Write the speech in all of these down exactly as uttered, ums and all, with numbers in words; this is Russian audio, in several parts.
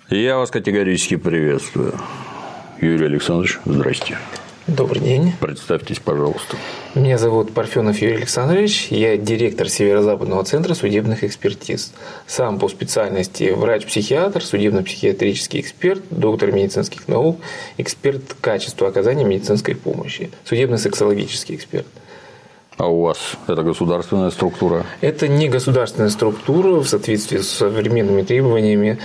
Я вас категорически приветствую. Юрий Александрович, здрасте. Добрый день. Представьтесь, пожалуйста. Меня зовут Парфенов Юрий Александрович. Я директор Северо-Западного центра судебных экспертиз. Сам по специальности врач-психиатр, судебно-психиатрический эксперт, доктор медицинских наук, эксперт качества оказания медицинской помощи, судебно-сексологический эксперт. А у вас это государственная структура? Это не государственная структура в соответствии с современными требованиями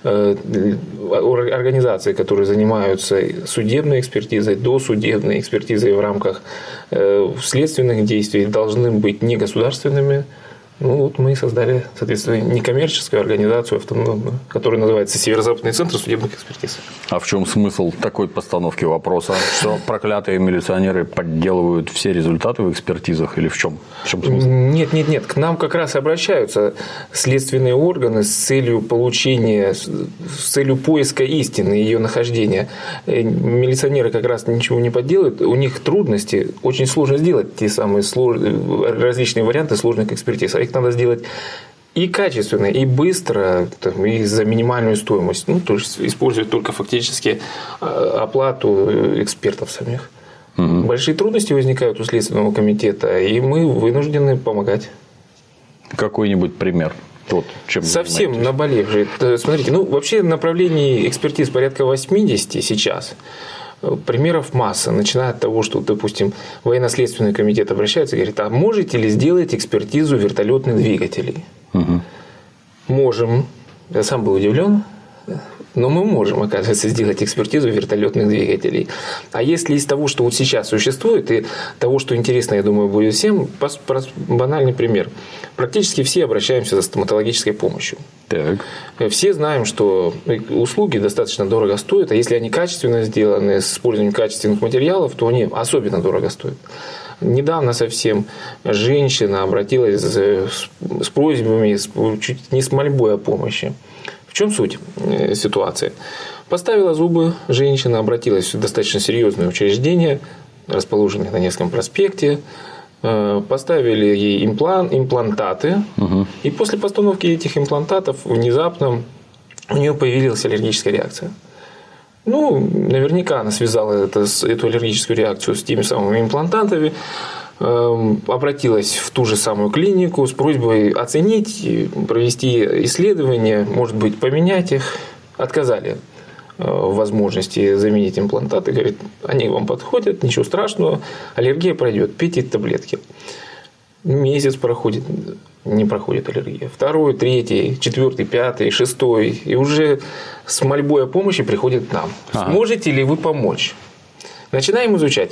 организаций, которые занимаются судебной экспертизой, досудебной экспертизой в рамках следственных действий, должны быть не государственными. Ну, вот мы создали, соответственно, некоммерческую организацию автономную, которая называется Северо-Западный центр судебных экспертиз. А в чем смысл такой постановки вопроса? Что проклятые милиционеры подделывают все результаты в экспертизах или в чем? В чем смысл? Нет, нет, нет. К нам как раз обращаются следственные органы с целью получения, с целью поиска истины, ее нахождения. Милиционеры как раз ничего не подделают, у них трудности, очень сложно сделать те самые сложные, различные варианты сложных экспертиз. Их надо сделать и качественно, и быстро, и за минимальную стоимость. Ну, то есть использовать только фактически оплату экспертов самих. Угу. Большие трудности возникают у Следственного комитета, и мы вынуждены помогать. Какой-нибудь пример? Вот, чем совсем наболевший. Смотрите, ну вообще направлений экспертиз порядка восьмидесяти сейчас. Примеров масса, начиная от того, что, допустим, военно-следственный комитет обращается и говорит: а можете ли сделать экспертизу вертолетных двигателей? Угу. Можем. Я сам был удивлен, но мы можем, оказывается, сделать экспертизу вертолетных двигателей. А если из того, что вот сейчас существует, и того, что интересно, я думаю, будет всем, банальный пример. Практически все обращаемся за стоматологической помощью. Так. Все знаем, что услуги достаточно дорого стоят, а если они качественно сделаны, с использованием качественных материалов, то они особенно дорого стоят. Недавно совсем женщина обратилась с просьбами, чуть не с мольбой о помощи. В чем суть ситуации? Поставила зубы женщина, обратилась в достаточно серьезное учреждение, расположенное на Невском проспекте. Поставили ей имплант, имплантаты, угу. И после постановки этих имплантатов внезапно у нее появилась аллергическая реакция. Ну, наверняка она связала это, эту аллергическую реакцию с теми самыми имплантатами, обратилась в ту же самую клинику с просьбой оценить, провести исследование, может быть, поменять их. Отказали в возможности заменить имплантаты. Говорит, они вам подходят, ничего страшного, аллергия пройдет, пейте таблетки. Месяц проходит, не проходит аллергия. Второй, третий, четвертый, пятый, шестой. И уже с мольбой о помощи приходит к нам. Ага. Сможете ли вы помочь? Начинаем изучать.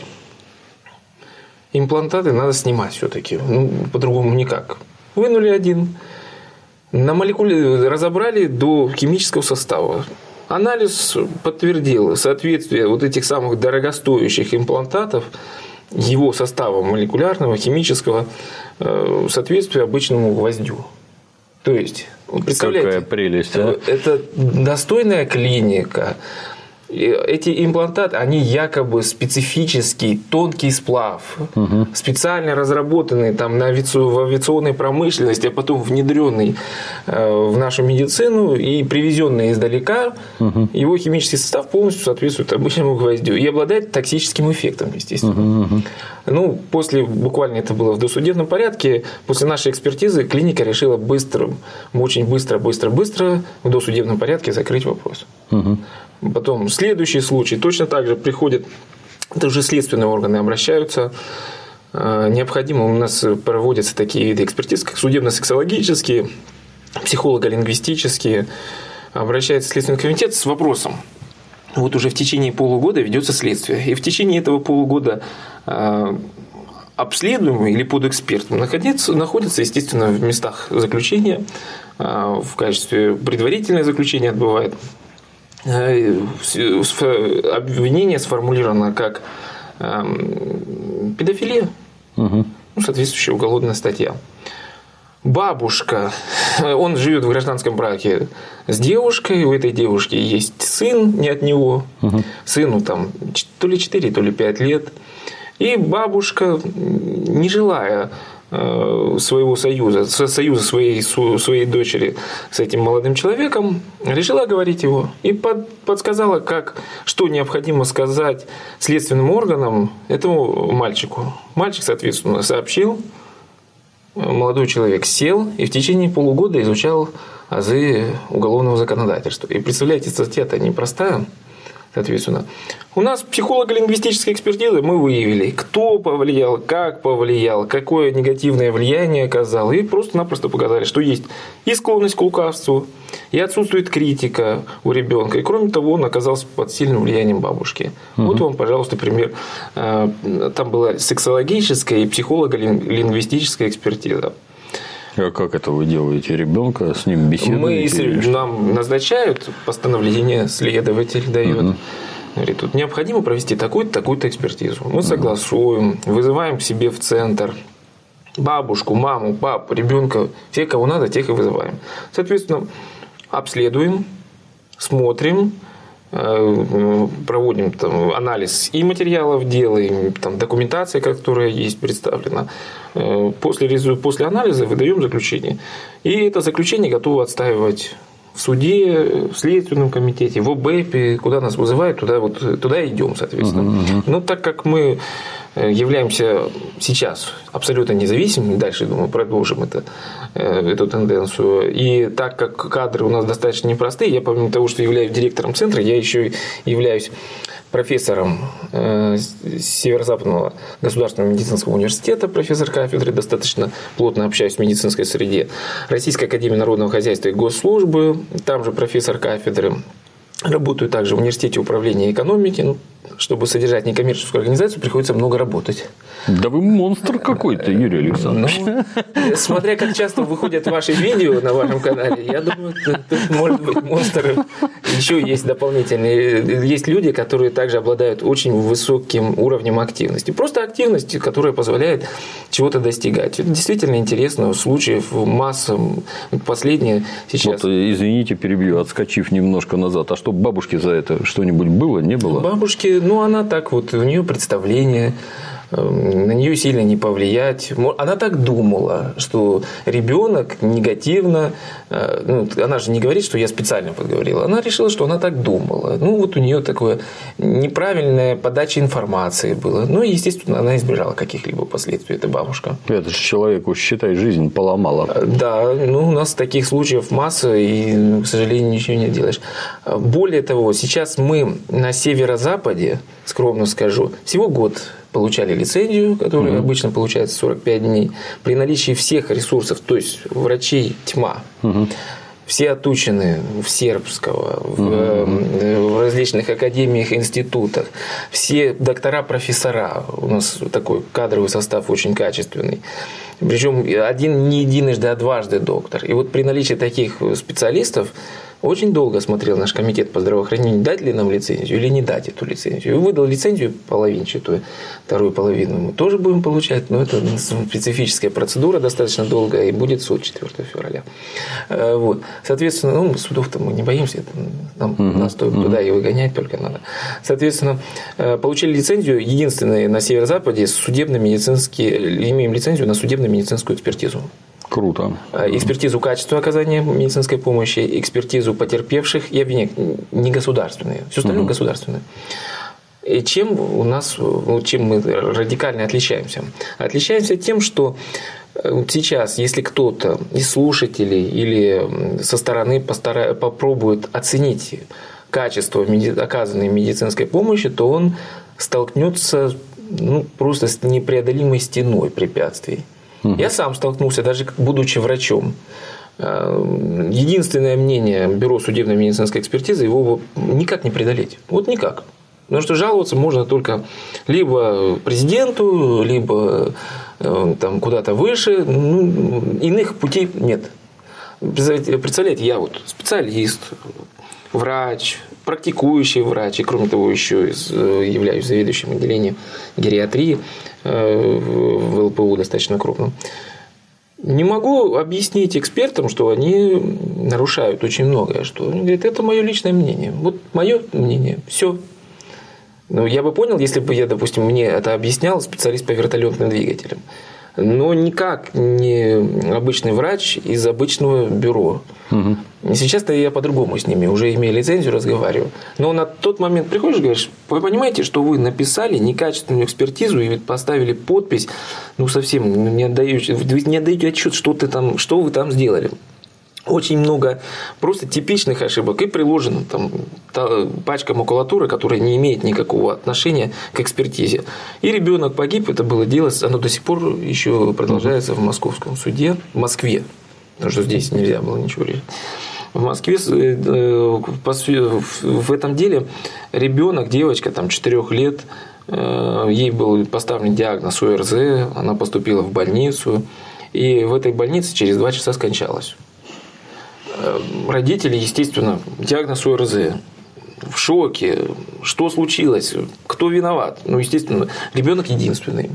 Имплантаты надо снимать все-таки. Ну, по-другому никак. Вынули один. На молекуле разобрали до химического состава. Анализ подтвердил соответствие вот этих самых дорогостоящих имплантатов его состава молекулярного, химического, соответствие обычному гвоздю. То есть, представляете, какая прелесть, а? Это достойная клиника. Эти имплантаты, они якобы специфический тонкий сплав, угу. Специально разработанный там, на авиаци... в авиационной промышленности, а потом внедренный в нашу медицину и привезенный издалека, угу. Его химический состав полностью соответствует обычному гвоздю и обладает токсическим эффектом, естественно. Угу. Ну, после, буквально это было в досудебном порядке, после нашей экспертизы клиника решила быстро, очень быстро, быстро, быстро в досудебном порядке закрыть вопрос. Угу. Потом следующий случай, точно так же приходят, это уже следственные органы обращаются, необходимо, у нас проводятся такие виды экспертиз, как судебно-сексологические, психолого-лингвистические, обращается Следственный комитет с вопросом. Вот уже в течение полугода ведется следствие, и в течение этого полугода обследуемый или подэкспертом находится, находится, естественно, в местах заключения, в качестве предварительного заключения отбывает. Обвинение сформулировано как педофилия, угу. Ну, соответствующая уголовная статья. Бабушка, он живет в гражданском браке с девушкой, у этой девушки есть сын, не от него, угу. Сыну там то ли четыре, то ли пять лет. И бабушка, не желая своего союза, союза своей, своей дочери с этим молодым человеком, решила оговорить его и под, подсказала, как, что необходимо сказать следственным органам этому мальчику. Мальчик, соответственно, сообщил, молодой человек сел и в течение полугода изучал азы уголовного законодательства. И представляете, статья-то непростая. Соответственно, у нас психолого-лингвистическая экспертиза, мы выявили, кто повлиял, как повлиял, какое негативное влияние оказал. И просто-напросто показали, что есть и склонность к лукавству, и отсутствует критика у ребенка. И кроме того, он оказался под сильным влиянием бабушки. Угу. Вот вам, пожалуйста, пример. Там была сексологическая и психолого-лингвистическая экспертиза. А как это вы делаете? Ребенка с ним беседуете? Мы, если нам назначают постановление, следователь дает. Угу. Говорит, тут необходимо провести такую-то, такую-то экспертизу. Мы угу. согласуем, вызываем к себе в центр бабушку, маму, папу, ребенка, всех, кого надо, тех и вызываем. Соответственно, обследуем, смотрим, проводим там анализ и материалов, делаем там, документация, которая есть представлена. После, после анализа выдаем заключение. И это заключение готово отстаивать в суде, в Следственном комитете, в ОБЭПе, куда нас вызывают, туда, вот, туда идем, соответственно. Uh-huh, uh-huh. Но так как мы являемся сейчас абсолютно независимыми, дальше, думаю, продолжим это, эту тенденцию, и так как кадры у нас достаточно непростые, я помимо того, что являюсь директором центра, я еще являюсь профессором Северо-Западного государственного медицинского университета, профессор кафедры, достаточно плотно общаюсь в медицинской среде, Российской академии народного хозяйства и госслужбы, там же профессор кафедры. Работаю также в университете управления экономики. Ну, чтобы содержать некоммерческую организацию, приходится много работать. Да вы монстр какой-то, Юрий Александрович. Ну, смотря как часто выходят ваши видео на вашем канале, я думаю, тут может быть монстры. Еще есть дополнительные. Есть люди, которые также обладают очень высоким уровнем активности. Просто активности, которая позволяет чего-то достигать. Это действительно интересно. Случаев масса. Последнее сейчас. Вот, извините, перебью, отскочив немножко назад. А что бабушке за это что-нибудь было, не было? Бабушке, ну, она так вот, у нее представление, на нее сильно не повлиять. Она так думала, что ребенок негативно, ну, она же не говорит, что я специально подговорила, она решила, что она так думала. Ну, вот у нее такое неправильная подача информации была. Ну, и, естественно, она избежала каких-либо последствий, эта бабушка. Это же человеку, считай, жизнь поломала. Да, ну, у нас таких случаев масса, и, к сожалению, ничего не делаешь. Более того, сейчас мы на северо-западе, скромно скажу, всего год получали лицензию, которая mm-hmm. обычно получается сорок пять дней, при наличии всех ресурсов, то есть врачей тьма. Mm-hmm. Все отучены в сербского, в, mm-hmm. в различных академиях, институтах. Все доктора-профессора. У нас такой кадровый состав очень качественный. Причем один не единожды, а дважды доктор. И вот при наличии таких специалистов очень долго смотрел наш комитет по здравоохранению, дать ли нам лицензию или не дать эту лицензию. И выдал лицензию половинчатую, вторую половину мы тоже будем получать, но это специфическая процедура, достаточно долгая, и будет суд четвёртого февраля. Вот. Соответственно, ну, судов-то мы не боимся, это нам, угу, нас угу. туда и выгонять только надо. Соответственно, получили лицензию, единственное на северо-западе, судебно-медицинские, имеем лицензию на судебно-медицинскую экспертизу. Круто. Экспертизу качества оказания медицинской помощи, экспертизу потерпевших и обвинений, не государственные, все остальное угу. государственное. И чем у нас, чем мы радикально отличаемся? Отличаемся тем, что сейчас, если кто-то из слушателей или со стороны постара... попробует оценить качество оказанной медицинской помощи, то он столкнется ну, просто с непреодолимой стеной препятствий. Я сам столкнулся, даже будучи врачом. Единственное мнение Бюро судебно-медицинской экспертизы, его никак не преодолеть. Вот никак. Потому что жаловаться можно только либо президенту, либо там, куда-то выше. Ну, иных путей нет. Представляете, я вот специалист, врач, практикующий врач, и кроме того еще являюсь заведующим отделением гериатрии в эл пэ у достаточно крупном. Не могу объяснить экспертам, что они нарушают очень многое. Что они говорят, это мое личное мнение. Вот мое мнение. Все. Ну, я бы понял, если бы я, допустим, мне это объяснял специалист по вертолетным двигателям. но никак не обычный врач из обычного бюро. Угу. Сейчас-то я по-другому с ними, уже имея лицензию, разговариваю. Но на тот момент приходишь и говоришь, вы понимаете, что вы написали некачественную экспертизу и поставили подпись, ну совсем не отдаете, вы не отдаете отчет, что, ты там, что вы там сделали. Очень много просто типичных ошибок и приложена там пачка макулатуры, которая не имеет никакого отношения к экспертизе. И ребенок погиб, это было дело, оно до сих пор еще продолжается в московском суде, в Москве, потому что здесь нельзя было ничего решить. В Москве в этом деле ребенок, девочка там четырёх лет, ей был поставлен диагноз О Р З, она поступила в больницу, и в этой больнице через два часа скончалась. Родители, естественно, диагноз О Р З, в шоке, что случилось, кто виноват. Ну, естественно, ребенок единственный.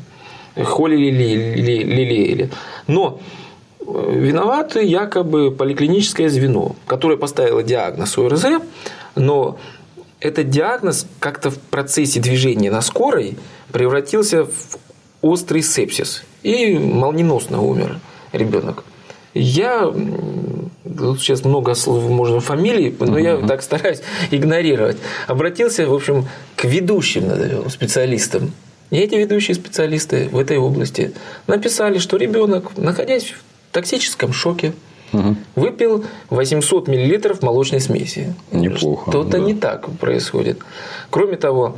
Холили-лелеяли. Но виноваты якобы поликлиническое звено, которое поставило диагноз О Р З, но этот диагноз как-то в процессе движения на скорой превратился в острый сепсис. И молниеносно умер ребенок. Я, тут сейчас много слов, можно фамилий, но uh-huh. я так стараюсь игнорировать. Обратился, в общем, к ведущим специалистам. И эти ведущие специалисты в этой области написали, что ребенок, находясь в токсическом шоке, uh-huh. выпил восемьсот миллилитров молочной смеси. Неплохо. Что-то да. не так происходит. Кроме того,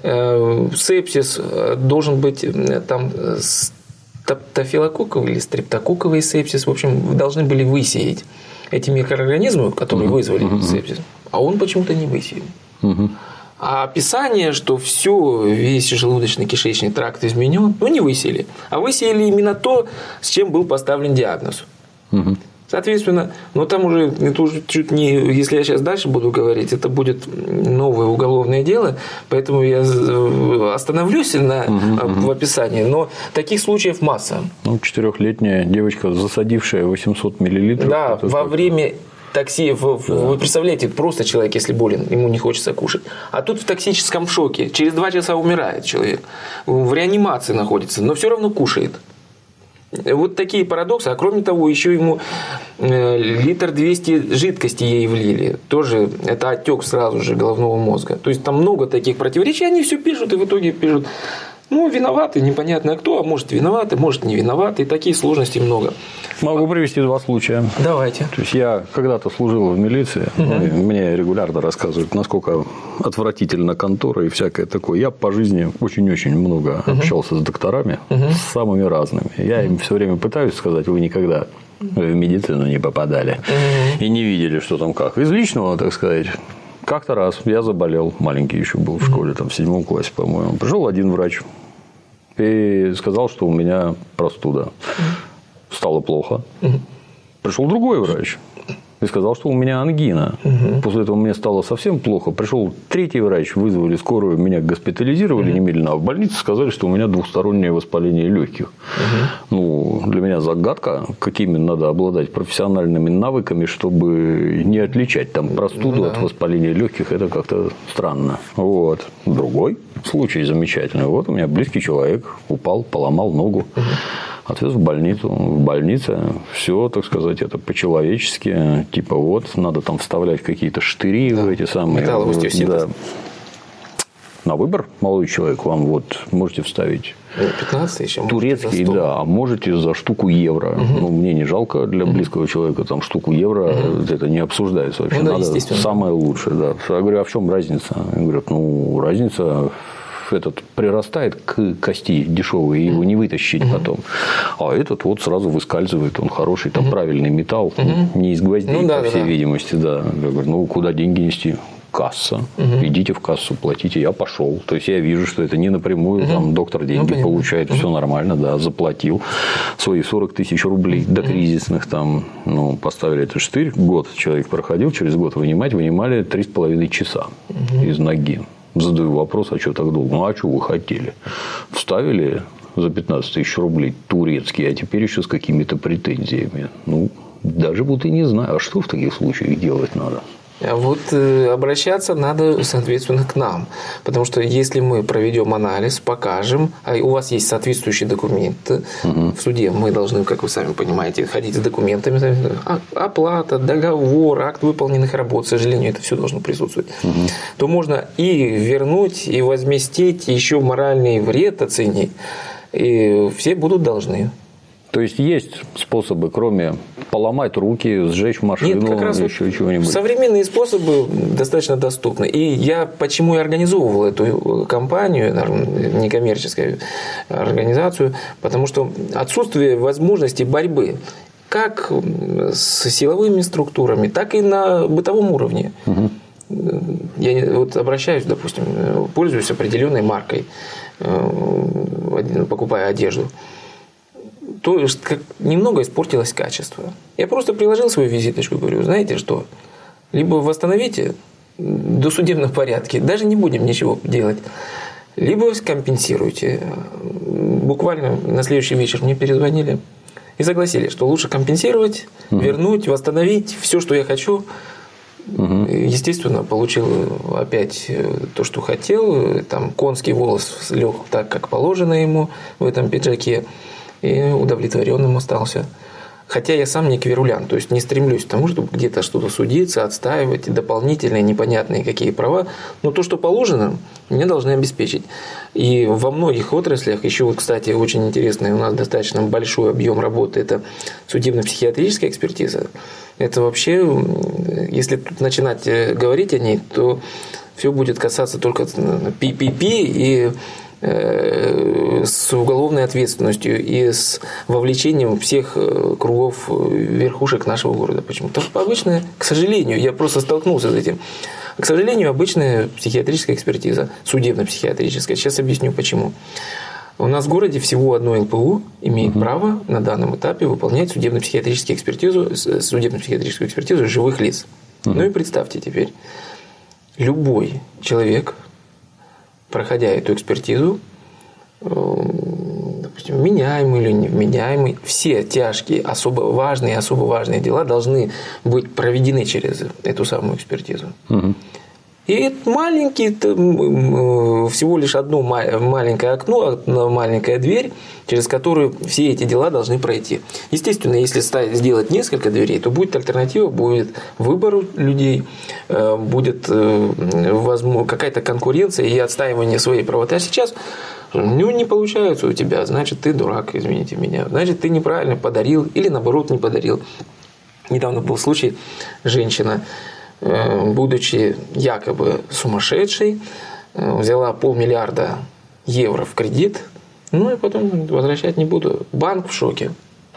сепсис должен быть там стафилококковый или стрептококковый сепсис, в общем, должны были высеять эти микроорганизмы, которые uh-huh. вызвали uh-huh. сепсис, а он почему-то не высеял. Uh-huh. А описание, что все, весь желудочно-кишечный тракт изменен, ну не высеяли, а высеяли именно то, с чем был поставлен диагноз. Uh-huh. Соответственно, но там уже, это уже чуть не, если я сейчас дальше буду говорить, это будет новое уголовное дело, поэтому я остановлюсь на, угу, в описании, но таких случаев масса. Ну, четырехлетняя девочка, засадившая восемьсот миллилитров. Да, во как... время такси, да. Вы представляете, просто человек, если болен, ему не хочется кушать, а тут в токсическом шоке, через два часа умирает человек, в реанимации находится, но все равно кушает. Вот такие парадоксы. А кроме того, еще ему литр двести жидкости ей влили. Тоже это отек сразу же головного мозга. То есть там много таких противоречий. Они все пишут и в итоге пишут. Ну, виноваты, непонятно кто, а может виноваты, может не виноваты. И такие сложности много. Могу привести два случая. Давайте. То есть я когда-то служил в милиции, угу. мне регулярно рассказывают, насколько отвратительна контора и всякое такое. Я по жизни очень-очень много угу. общался с докторами, угу. с самыми разными. Я им все время пытаюсь сказать, вы никогда в медицину не попадали угу. и не видели, что там как. Из личного, так сказать. Как-то раз я заболел, маленький еще был в школе, там в седьмом классе, по-моему. Пришел один врач и сказал, что у меня простуда. Стало плохо. Пришел другой врач и сказал, что у меня ангина. Угу. После этого мне стало совсем плохо. Пришел третий врач, вызвали скорую, меня госпитализировали угу. немедленно, а в больнице сказали, что у меня двухстороннее воспаление легких. Угу. Ну, для меня загадка, какими надо обладать профессиональными навыками, чтобы не отличать там простуду ну, да. от воспаления легких. Это как-то странно. Вот. Другой случай замечательный. Вот у меня близкий человек упал, поломал ногу. Угу. Отвез в больницу. В больнице все, так сказать, это по-человечески. Типа вот, надо там вставлять какие-то штыри да. в эти самые. Да. На выбор, молодой человек, вам вот можете вставить пятнадцать тысяч, турецкий, да, а можете за штуку евро. Угу. Ну, мне не жалко для близкого человека, там штуку евро, угу. это не обсуждается вообще. Ну, да, надо самое лучшее, да. Я говорю, а в чем разница? Они говорят, ну, разница... этот прирастает к кости дешевой, и его не вытащить uh-huh. потом. А этот вот сразу выскальзывает, он хороший, там uh-huh. правильный металл, uh-huh. не из гвоздей, ну, да, по всей да. видимости. Да. Я говорю, ну, куда деньги нести? Касса. Uh-huh. Идите в кассу, платите. Я пошел. То есть, я вижу, что это не напрямую. Uh-huh. Там доктор деньги ну, получает, uh-huh. все нормально, да, заплатил свои сорок тысяч рублей uh-huh. до кризисных. Там, ну, поставили этот штырь. Год человек проходил, через год вынимать, вынимали три с половиной часа uh-huh. из ноги. Задаю вопрос, а что так долго? Ну, а что вы хотели? Вставили за пятнадцать тысяч рублей турецкий, а теперь еще с какими-то претензиями. Ну, даже вот и не знаю, а что в таких случаях делать надо? А вот э, обращаться надо, соответственно, к нам. Потому что если мы проведем анализ, покажем, а у вас есть соответствующий документ угу. в суде, мы должны, как вы сами понимаете, ходить с документами, оплата, договор, акт выполненных работ, к сожалению, это все должно присутствовать, угу. то можно и вернуть, и возместить, еще моральный вред оценить, и все будут должны. То есть есть способы, кроме поломать руки, сжечь машину, Нет, как раз еще чего-нибудь? Современные способы достаточно доступны. И я почему и организовывал эту компанию, некоммерческую организацию, потому что отсутствие возможности борьбы как с силовыми структурами, так и на бытовом уровне. Угу. Я вот обращаюсь, допустим, пользуюсь определенной маркой, покупая одежду. То есть как немного испортилось качество. Я просто приложил свою визиточку и говорю, знаете что, либо восстановите в досудебном порядке, даже не будем ничего делать, либо компенсируйте. Буквально на следующий вечер мне перезвонили и согласились, что лучше компенсировать, угу. вернуть, восстановить все, что я хочу. Угу. Естественно, получил опять то, что хотел. Там конский волос лег так, как положено ему в этом пиджаке. И удовлетворенным остался. Хотя я сам не кверулян, то есть не стремлюсь к тому, чтобы где-то что-то судиться, отстаивать, дополнительные, непонятные какие права. Но то, что положено, мне должны обеспечить. И во многих отраслях, еще вот, кстати, очень интересный, у нас достаточно большой объем работы, это судебно-психиатрическая экспертиза. Это вообще, если тут начинать говорить о ней, то все будет касаться только пи пи пи и с уголовной ответственностью и с вовлечением всех кругов верхушек нашего города. Почему-то обычная, к сожалению, я просто столкнулся с этим. К сожалению, обычная психиатрическая экспертиза, судебно-психиатрическая. Сейчас объясню почему. У нас в городе всего одно эл пэ у имеет uh-huh. право на данном этапе выполнять судебно-психиатрическую экспертизу, судебно-психиатрическую экспертизу живых лиц. Uh-huh. Ну и представьте теперь, любой человек, проходя эту экспертизу, допустим, вменяемый или невменяемый, все тяжкие, особо важные, особо важные дела должны быть проведены через эту самую экспертизу. Угу. И маленький, всего лишь одно маленькое окно, одна маленькая дверь, через которую все эти дела должны пройти. Естественно, если сделать несколько дверей, то будет альтернатива, будет выбор людей, будет какая-то конкуренция и отстаивание своей правоты. А сейчас ну, не получается у тебя, значит, ты дурак, извините меня, значит, ты неправильно подарил или, наоборот, не подарил. Недавно был случай, женщина, будучи якобы сумасшедшей, взяла полмиллиарда евро в кредит, ну и потом возвращать не буду. Банк в шоке.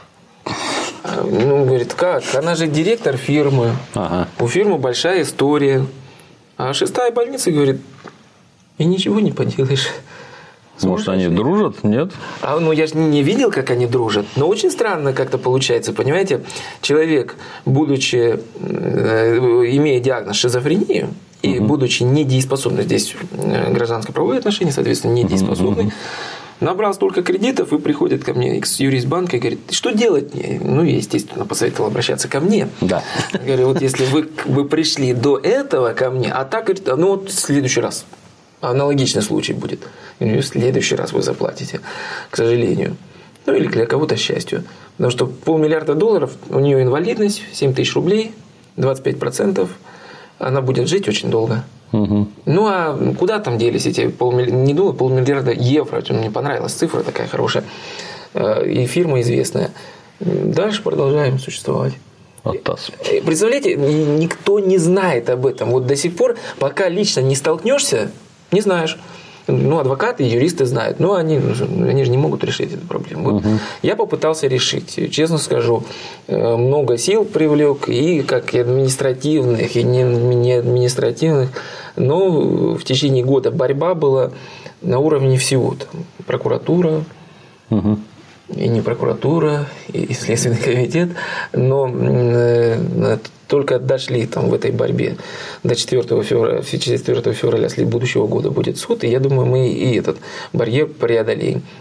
Ну, говорит, как? Она же директор фирмы. Ага. У фирмы большая история. А шестая больница говорит, и ничего не поделаешь. Может, они дружат? Нет? А, ну, я же не видел, как они дружат. Но очень странно как-то получается, понимаете? Человек, будучи, э, имея диагноз шизофрению, и угу. будучи недееспособным, здесь гражданско-правовые отношения, соответственно, недееспособный, угу. набрал столько кредитов и приходит ко мне юрист банка и говорит, что делать мне? Ну, я, естественно, посоветовал обращаться ко мне. Да. Я говорю, вот если вы бы пришли до этого ко мне, а так, говорит, ну, вот в следующий раз. Аналогичный случай будет. И в следующий раз вы заплатите, к сожалению. Ну, или для кого-то счастью. Потому что полмиллиарда долларов, у нее инвалидность, семь тысяч рублей, двадцать пять процентов. Она будет жить очень долго. Угу. Ну, а куда там делись эти полмиллиарда, не долларов, полмиллиарда евро? Мне понравилась цифра такая хорошая. И фирма известная. Дальше продолжаем существовать. Оттас. Представляете, никто не знает об этом. Вот до сих пор, пока лично не столкнешься, не знаешь. Ну, адвокаты, юристы знают, но они, они же не могут решить эту проблему. Вот угу. Я попытался решить. Честно скажу, много сил привлек, и как и административных, и не административных. Но в течение года борьба была на уровне всего. Там, прокуратура, угу. и не прокуратура, и Следственный комитет. Но э, только дошли там в этой борьбе до четвёртого февраля, четвёртого февраля будущего года будет суд, и я думаю, мы и этот барьер преодолеем.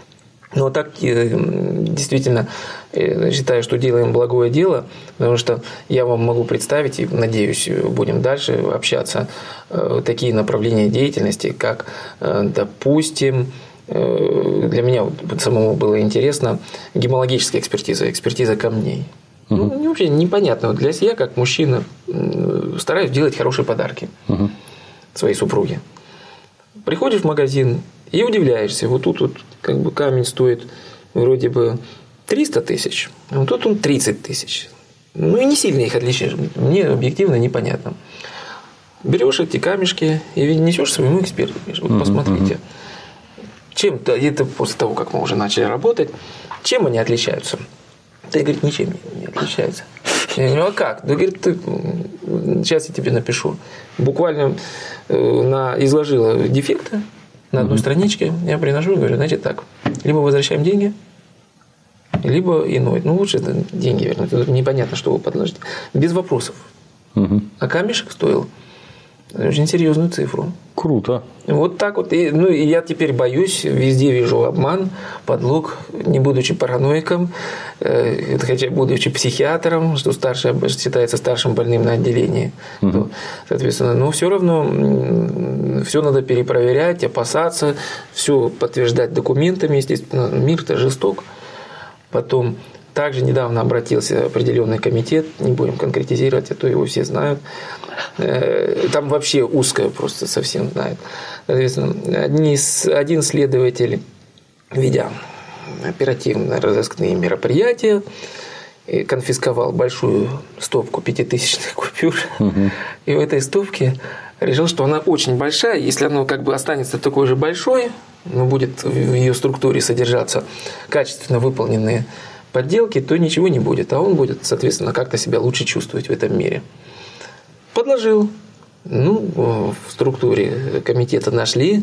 Но так действительно считаю, что делаем благое дело, потому что я вам могу представить, и надеюсь, будем дальше общаться, такие направления деятельности, как, допустим, для меня самому было интересно гемологическая экспертиза, экспертиза камней. Угу. Ну, вообще непонятно. Для себя, как мужчина, стараюсь делать хорошие подарки угу. своей супруге. Приходишь в магазин и удивляешься. Вот тут вот как бы камень стоит вроде бы триста тысяч, а вот тут он тридцать тысяч. Ну и не сильно их отличаешь. Мне объективно непонятно. Берешь эти камешки и несешь своему эксперту. Вот угу, посмотрите. Угу. Чем это после того, как мы уже начали работать, чем они отличаются? Ты говорит, ничем не отличается. Я говорю, а как? Да, говорит, ты... сейчас я тебе напишу. Буквально на... изложила дефекты на одной mm-hmm. страничке. Я приношу и говорю, значит так, либо возвращаем деньги, либо иной. Ну, лучше это деньги вернуть. Тут непонятно, что вы подложите. Без вопросов. Mm-hmm. А камешек стоил очень серьезную цифру. Круто. Вот так вот. И, ну, и я теперь боюсь, везде вижу обман, подлог, не будучи параноиком, э, хотя будучи психиатром, что старший считается старшим больным на отделении. Угу. То, соответственно, но все равно все надо перепроверять, опасаться, все подтверждать документами. Естественно, мир-то жесток. Потом также недавно обратился определенный комитет, не будем конкретизировать, а то его все знают. Там вообще узкое просто совсем знают. Соответственно, один следователь, ведя оперативно-розыскные мероприятия, конфисковал большую стопку пятитысячных купюр. Угу. И в этой стопке решил, что она очень большая. Если она как бы останется такой же большой, но будет в ее структуре содержаться качественно выполненные подделки, то ничего не будет. А он будет, соответственно, как-то себя лучше чувствовать в этом мире. Подложил. Ну, в структуре комитета нашли,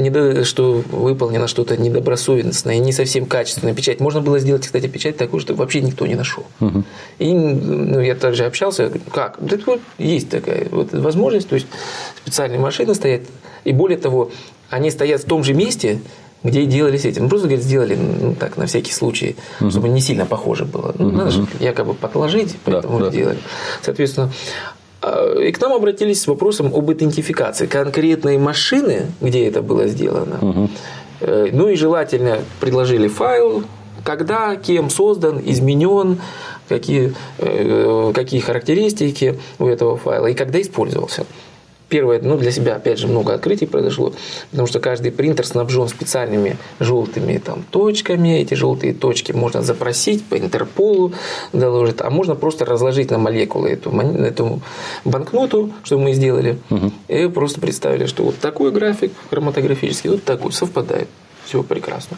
что выполнено что-то недобросовестное и не совсем качественная печать. Можно было сделать, кстати, печать такую, что вообще никто не нашел. Угу. И ну, я также общался, как? Да, вот есть такая вот возможность, то есть специальные машины стоят, и более того, они стоят в том же месте, где и делались эти. Ну, просто, говорит, сделали ну, так, на всякий случай, угу. чтобы не сильно похоже было. Ну, угу. надо же якобы подложить, поэтому да, сделали. Да. Соответственно, и к нам обратились с вопросом об идентификации конкретной машины, где это было сделано. Угу. Ну и желательно предложили файл, когда, кем создан, изменен, какие, какие характеристики у этого файла и когда использовался. Первое, ну, для себя, опять же, много открытий произошло, потому что каждый принтер снабжен специальными желтыми там, точками. Эти желтые точки можно запросить по Интерполу, доложить, а можно просто разложить на молекулы эту, эту банкноту, что мы сделали, угу. и просто представили, что вот такой график хроматографический, вот такой, совпадает. Все прекрасно.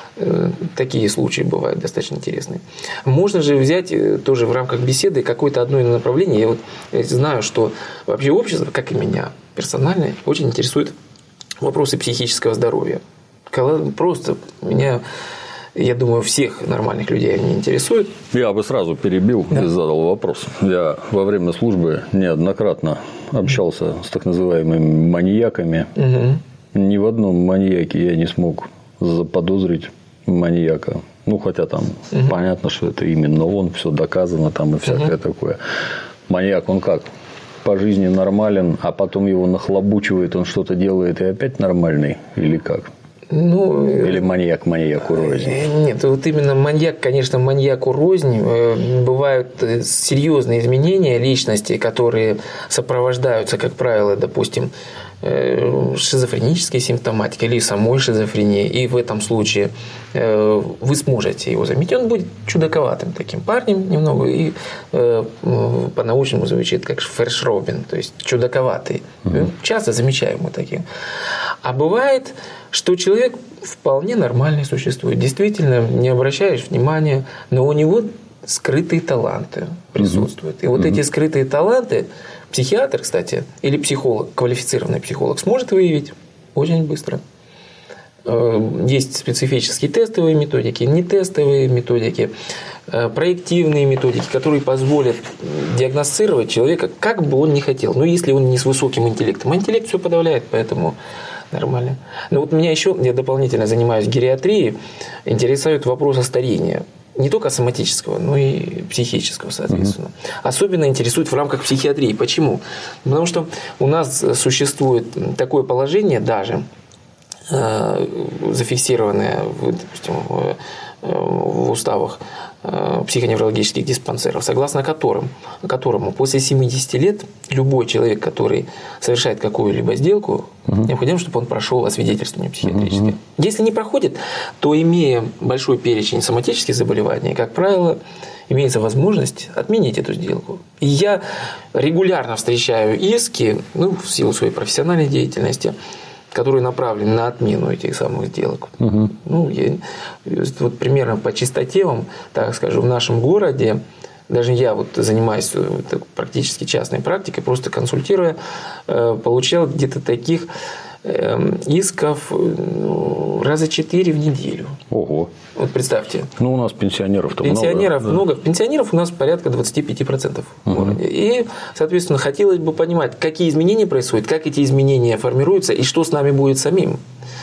Такие случаи бывают достаточно интересные. Можно же взять тоже в рамках беседы какое-то одно направление. Я вот знаю, что вообще общество, как и меня персонально, очень интересует вопросы психического здоровья. Просто меня, я думаю, всех нормальных людей они интересуют. Я бы сразу перебил да. и задал вопрос. Я во время службы неоднократно общался с так называемыми маньяками. Угу. Ни в одном маньяке я не смог заподозрить маньяка. Ну, хотя там угу. понятно, что это именно он, все доказано там и всякое угу. такое. Маньяк, он как? По жизни нормален, а потом его нахлобучивает, он что-то делает и опять нормальный? Или как? Ну, или маньяк маньяку рознь? Нет, вот именно маньяк, конечно, маньяку рознь. Бывают серьезные изменения личности, которые сопровождаются, как правило, допустим, шизофренической симптоматикой или самой шизофренией. И в этом случае вы сможете его заметить. Он будет чудаковатым таким парнем немного и по-научному звучит как фершробин, то есть чудаковатый. Угу. Часто замечаем мы таким. А бывает, что человек вполне нормальный существует. Действительно, не обращаешь внимания, но у него скрытые таланты присутствуют. И вот угу. эти скрытые таланты психиатр, кстати, или психолог, квалифицированный психолог, сможет выявить очень быстро. Есть специфические тестовые методики, нетестовые методики, проективные методики, которые позволят диагностировать человека, как бы он ни хотел. Но если он не с высоким интеллектом. А интеллект все подавляет, поэтому Нормально. Но вот меня еще, я дополнительно занимаюсь гериатрией, интересует вопрос старения. Не только соматического, но и психического, соответственно. Угу. Особенно интересует в рамках психиатрии. Почему? Потому что у нас существует такое положение даже, э, зафиксированное в, допустим, в, в уставах психоневрологических диспансеров, согласно которым, которому после семидесяти лет любой человек, который совершает какую-либо сделку, угу. необходимо, чтобы он прошел освидетельствование психиатрическое. Угу. Если не проходит, то, имея большой перечень соматических заболеваний, как правило, имеется возможность отменить эту сделку. И я регулярно встречаю иски, ну, в силу своей профессиональной деятельности, которые направлены на отмену этих самых сделок. Угу. Ну, я, вот примерно по чистоте вам, так скажу, в нашем городе, даже я вот занимаюсь практически частной практикой, просто консультируя, получал где-то таких исков ну, раза четыре в неделю. Ого. Вот представьте. Ну, у нас пенсионеров-то пенсионеров много. много. Да. Пенсионеров у нас порядка двадцать пять процентов в угу. городе. И, соответственно, хотелось бы понимать, какие изменения происходят, как эти изменения формируются и что с нами будет самим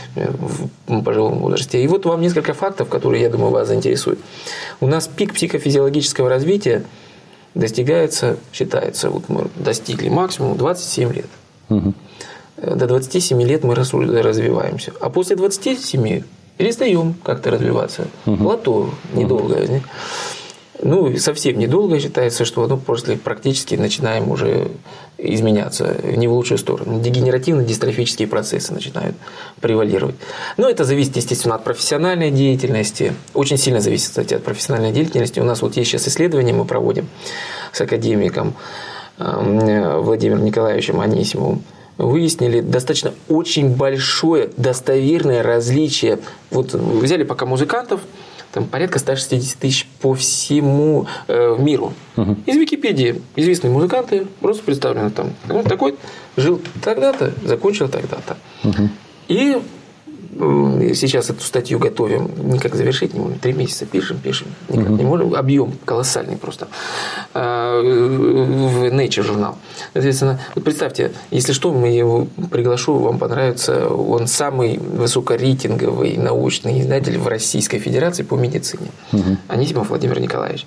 в пожилом возрасте. И вот вам несколько фактов, которые, я думаю, вас заинтересуют. У нас пик психофизиологического развития достигается, считается, вот мы достигли максимум двадцать семь лет. Угу. До двадцати семи лет мы развиваемся. А после двадцати семи перестаем как-то развиваться. Угу. Плато недолгое. Угу. Ну, совсем недолго считается, что ну, после практически начинаем уже изменяться не в лучшую сторону. Дегенеративно-дистрофические процессы начинают превалировать. Но это зависит, естественно, от профессиональной деятельности. Очень сильно зависит, кстати, от профессиональной деятельности. У нас вот есть сейчас исследования, мы проводим с академиком Владимиром Николаевичем Анисимовым. Выяснили достаточно очень большое достоверное различие. Вот взяли пока музыкантов, там порядка ста шестидесяти тысяч по всему э, миру. Угу. Из Википедии известные музыканты просто представлены там. Вот такой жил тогда-то, закончил тогда-то. Угу. И э, сейчас эту статью готовим, никак завершить не можем. Три месяца пишем, пишем, никак угу. не можем. Объем колоссальный просто. Э, в Nature журнал. Соответственно, вот представьте, если что, мы его приглашу, вам понравится. Он самый высокорейтинговый научный издатель в Российской Федерации по медицине. Угу. Анисимов Владимир Николаевич.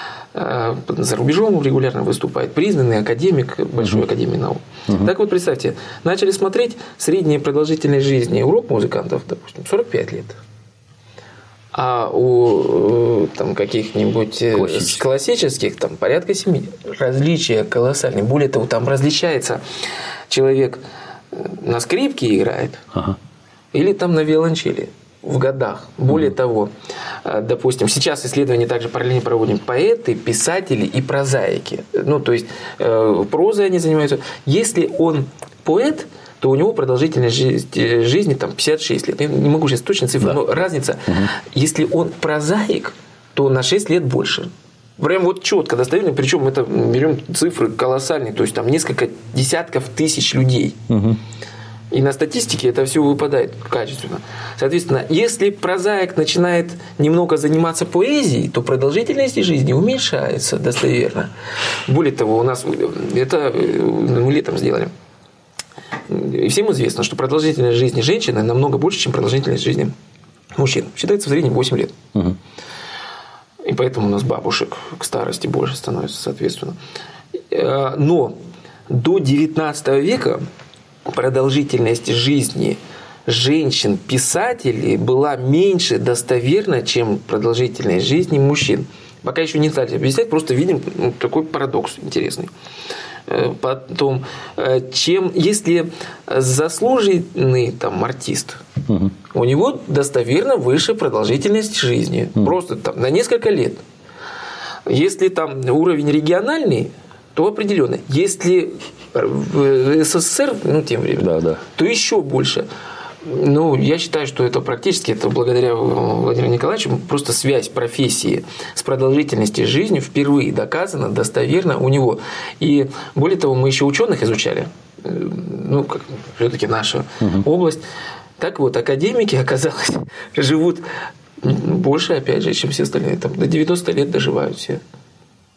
За рубежом регулярно выступает, признанный академик Большой uh-huh. академии наук. Uh-huh. Так вот, представьте, начали смотреть средняя продолжительность жизни у рок-музыкантов, допустим, сорок пять лет. А у там, каких-нибудь классических. классических там, порядка семидесяти. Различия колоссальные. Более того, там различается человек на скрипке играет uh-huh. или там на виолончели. В годах. Более mm-hmm. того, допустим, сейчас исследования также параллельно проводим поэты, писатели и прозаики. Ну, то есть, э, прозой они занимаются. Если он поэт, то у него продолжительность жизни, жизни там, пятьдесят шесть лет. Я не могу сейчас точно цифру, да. но разница. Mm-hmm. Если он прозаик, то на шесть лет больше. Прям вот четко достоверно. Причем это берем цифры колоссальные. То есть, там несколько десятков тысяч людей. Mm-hmm. И на статистике это все выпадает качественно. Соответственно, если прозаик начинает немного заниматься поэзией, то продолжительность жизни уменьшается достоверно. Более того, у нас это мы летом сделали. И всем известно, что продолжительность жизни женщины намного больше, чем продолжительность жизни мужчин. Считается в среднем восемь лет. Угу. И поэтому у нас бабушек к старости больше становится, соответственно. Но до девятнадцатого века продолжительность жизни женщин-писателей была меньше достоверна, чем продолжительность жизни мужчин. Пока еще не стали объяснять, просто видим ну, такой парадокс интересный. Потом, чем, если заслуженный там, артист, угу. у него достоверно выше продолжительность жизни. Угу. Просто там, на несколько лет. Если там уровень региональный, то определенно. Если в СССР, ну, тем временем, да, да. то еще больше. Ну, я считаю, что это практически, это благодаря Владимиру Николаевичу, просто связь профессии с продолжительностью жизни впервые доказана достоверно у него. И более того, мы еще ученых изучали, ну, как все-таки наша угу. область. Так вот, академики, оказалось, живут больше, опять же, чем все остальные. Там, до девяноста лет доживают все.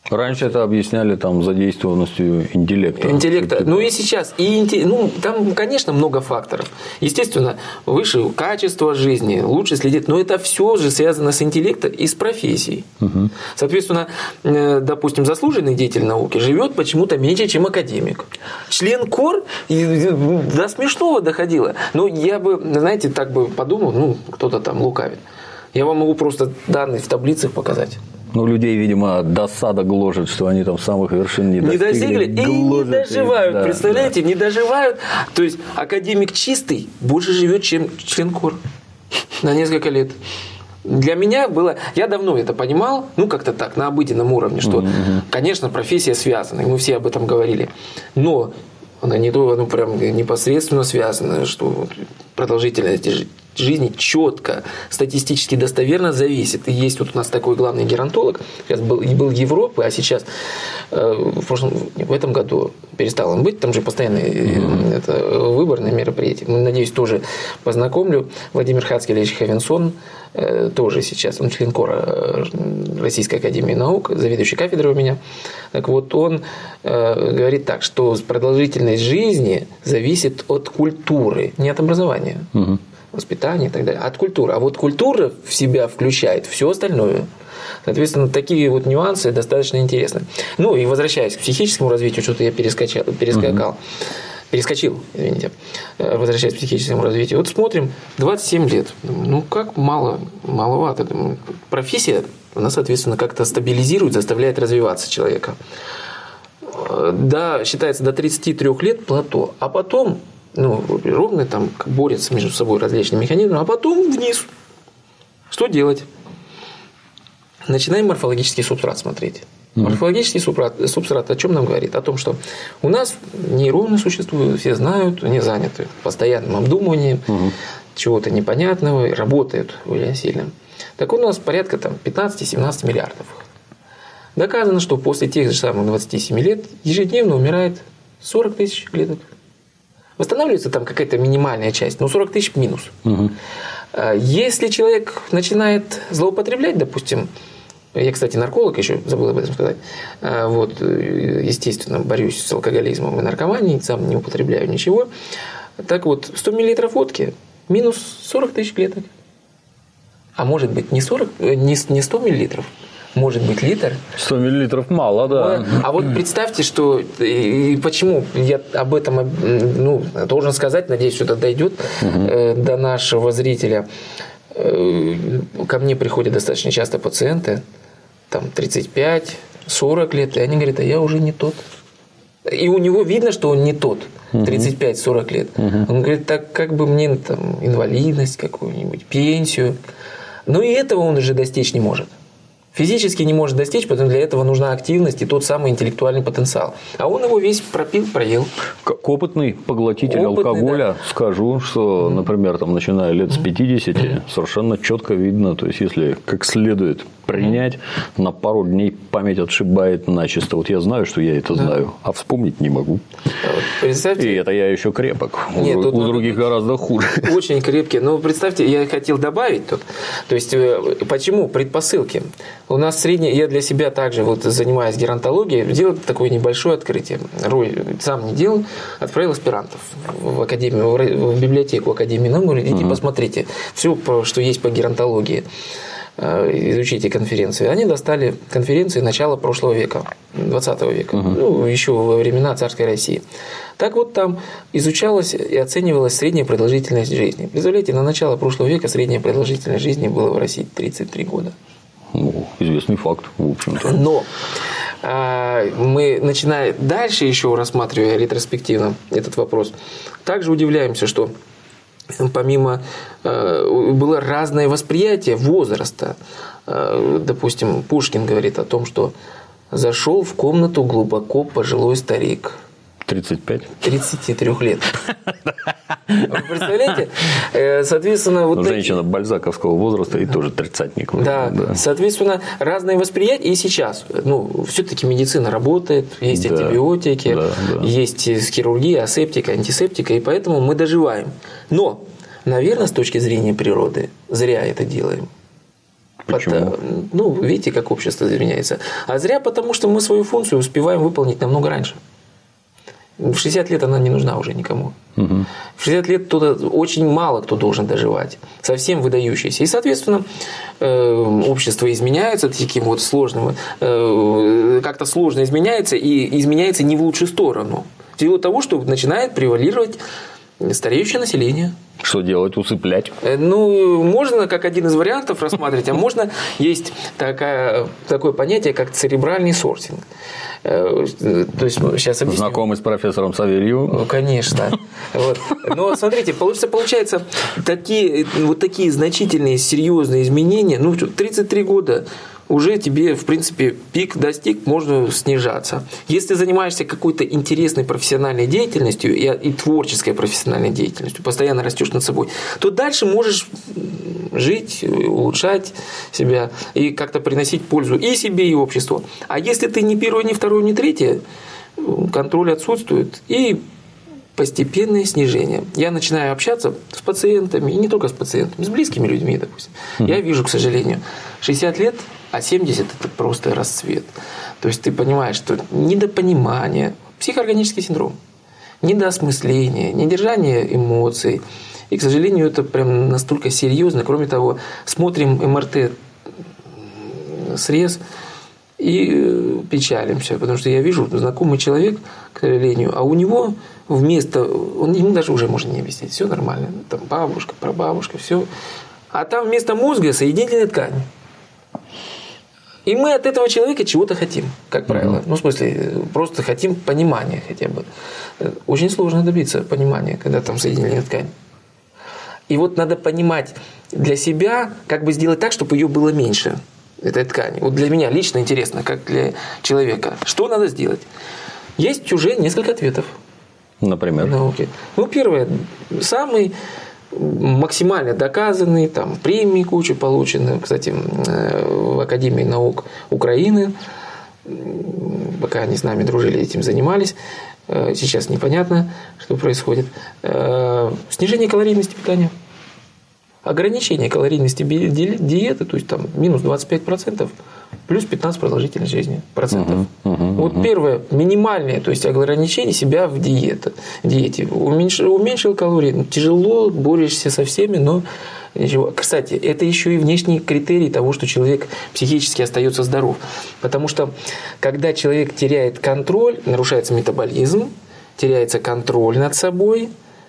Раньше это объясняли там задействованностью интеллекта. Интеллекта. Ну и сейчас. И, ну, там, конечно, много факторов. Естественно, выше качество жизни, лучше следить. Но это все же связано с интеллектом и с профессией. Угу. Соответственно, допустим, заслуженный деятель науки живет почему-то меньше, чем академик. Член КОР до смешного доходило. Но я бы, знаете, так бы подумал, ну, кто-то там лукавит. Я вам могу просто данные в таблицах показать. Ну, людей, видимо, досада гложет, что они там самых вершин не достигли. Не достигли и не доживают. Да, представляете, да. не доживают. То есть, академик чистый больше живет, чем член КОР. На несколько лет. Для меня было... Я давно это понимал, ну, как-то так, на обыденном уровне, что, угу. конечно, профессия связана, и мы все об этом говорили. Но она не то, ну, прям непосредственно связана, что продолжительность жизни четко, статистически достоверно зависит. И есть вот у нас такой главный геронтолог, сейчас был, был Европы, а сейчас э, в, прошлом, в этом году перестал он быть, там же постоянно mm-hmm. это выборное мероприятие. Надеюсь, тоже познакомлю. Владимир Хацкевич Хавенсон, э, тоже сейчас, он член КОРа Российской академии наук, заведующий кафедрой у меня. Так вот, он э, говорит так, что продолжительность жизни зависит от культуры, не от образования. Mm-hmm. Воспитание и так далее, от культуры. А вот культура в себя включает все остальное. Соответственно, такие вот нюансы достаточно интересны. Ну и возвращаясь к психическому развитию, что-то я перескочил, перескакал. Угу. Перескочил, извините. Возвращаясь к психическому развитию. Вот смотрим, двадцать семь лет. Ну как мало, маловато. Профессия, она, соответственно, как-то стабилизирует, заставляет развиваться человека. Да, считается до тридцати трёх лет плато. А потом... Ну, ровно там борются между собой различные механизмы, а потом вниз. Что делать? Начинаем морфологический субстрат смотреть. Mm-hmm. Морфологический субстрат, субстрат о чем нам говорит? О том, что у нас нейроны существуют, все знают, они заняты постоянным обдумыванием mm-hmm. чего-то непонятного, работают очень сильно. Так у нас порядка там, пятнадцать-семнадцать миллиардов. Доказано, что после тех же самых двадцати семи лет ежедневно умирает сорок тысяч клеток. Восстанавливается там какая-то минимальная часть, но сорок тысяч минус. Угу. Если человек начинает злоупотреблять, допустим, я, кстати, нарколог еще, забыл об этом сказать, вот, естественно, борюсь с алкоголизмом и наркоманией, сам не употребляю ничего. Так вот, сто миллилитров водки минус сорок тысяч клеток. А может быть не, сорок, не сто миллилитров, может быть литр. сто миллилитров мало, да. А вот представьте, что и почему я об этом ну, должен сказать, надеюсь, сюда дойдет угу. до нашего зрителя. Ко мне приходят достаточно часто пациенты, там тридцать пять сорок лет, и они говорят, а я уже не тот. И у него видно, что он не тот, тридцать пять сорок лет. Угу. Он говорит, так как бы мне там инвалидность какую-нибудь, пенсию. Но и этого он уже достичь не может. Физически не может достичь, потому что для этого нужна активность и тот самый интеллектуальный потенциал. А он его весь пропил, проел. Как опытный поглотитель опытный, алкоголя, да. Скажу, что, например, там, начиная лет с пятидесяти, совершенно четко видно, то есть, если как следует принять, на пару дней память отшибает начисто. Вот я знаю, что я это да. знаю, а вспомнить не могу. Представьте. И это я еще крепок. Нет, у тут, у других гораздо хуже. Очень крепкий. Но представьте, я хотел добавить тут. То есть, почему? Предпосылки. У нас средний, я для себя также, вот, занимаясь геронтологией, делал такое небольшое открытие. Рой сам не делал, отправил аспирантов в академию, в библиотеку Академии наук, говорит, идите, угу. посмотрите все, что есть по геронтологии, изучите конференции. Они достали конференции начала прошлого века, двадцатого века, угу. ну, еще во времена царской России. Так вот там изучалась и оценивалась средняя продолжительность жизни. Представляете, на начало прошлого века средняя продолжительность жизни была в России тридцать три года. Ну, известный факт, в общем-то. Но э, мы, начиная дальше еще рассматривая ретроспективно этот вопрос, также удивляемся, что помимо э, было разное восприятие возраста. Э, допустим, Пушкин говорит о том, что зашел в комнату глубоко пожилой старик. тридцать пять? тридцати трёх лет. Вы представляете? Соответственно, вот женщина такие... бальзаковского возраста и тоже тридцатник. Да. да, соответственно, разные восприятия. И сейчас, ну, все-таки медицина работает, есть да. антибиотики, да, да. есть хирургия, асептика, антисептика, и поэтому мы доживаем. Но, наверное, с точки зрения природы, зря это делаем. Почему? Под, ну, видите, как общество изменяется. А зря, потому что мы свою функцию успеваем выполнить намного раньше. В шестьдесят лет она не нужна уже никому. Угу. В шестьдесят лет кто-то, очень мало кто должен доживать. Совсем выдающийся. И, соответственно, общество изменяется таким вот сложным, как-то сложно изменяется, и изменяется не в лучшую сторону. В силу того, что начинает превалировать стареющее население. Что делать? Усыплять? Ну, можно как один из вариантов рассматривать, а можно есть такая, такое понятие, как церебральный сортинг. То есть, сейчас объясню. Знакомый с профессором Савельевым? Ну, конечно. Вот. Но смотрите, получается, получается такие, вот такие значительные, серьезные изменения. Ну, тридцать три года уже тебе, в принципе, пик достиг, можно снижаться. Если занимаешься какой-то интересной профессиональной деятельностью и, и творческой профессиональной деятельностью, постоянно растешь над собой, то дальше можешь жить, улучшать себя и как-то приносить пользу и себе, и обществу. А если ты не первый, не второй, не третий, контроль отсутствует и постепенное снижение. Я начинаю общаться с пациентами, и не только с пациентами, с близкими людьми, допустим. Mm-hmm. Я вижу, к сожалению, шестьдесят лет, а семьдесят – это просто расцвет. То есть ты понимаешь, что недопонимание, психоорганический синдром, недоосмысление, недержание эмоций. И, к сожалению, это прям настолько серьезно. Кроме того, смотрим эм эр тэ срез и печалимся, потому что я вижу знакомый человек, к сожалению, а у него вместо, он ему даже уже можно не объяснить, все нормально, там бабушка, прабабушка, все, а там вместо мозга соединительная ткань. И мы от этого человека чего-то хотим, как правило. Ну, в смысле, просто хотим понимания хотя бы. Очень сложно добиться понимания, когда там соединительная ткань. И вот надо понимать для себя, как бы сделать так, чтобы ее было меньше, этой ткани. Вот для меня лично интересно, как для человека. Что надо сделать? Есть уже несколько ответов. Например? Науки. Ну, первое. Самый максимально доказанный, там, премии кучу получены, кстати, в Академии наук Украины, пока они с нами дружили, этим занимались, сейчас непонятно, что происходит. Снижение калорийности питания. Ограничение калорийности диеты, то есть там минус двадцать пять процентов, плюс пятнадцать процентов продолжительность жизни. Процентов. Uh-huh, uh-huh, вот uh-huh. первое, минимальное, то есть ограничение себя в диете. диете. Уменьшил, уменьшил калории, ну, тяжело, борешься со всеми, но ничего. Кстати, это еще и внешний критерий того, что человек психически остается здоров. Потому что когда человек теряет контроль, нарушается метаболизм, теряется контроль над собой,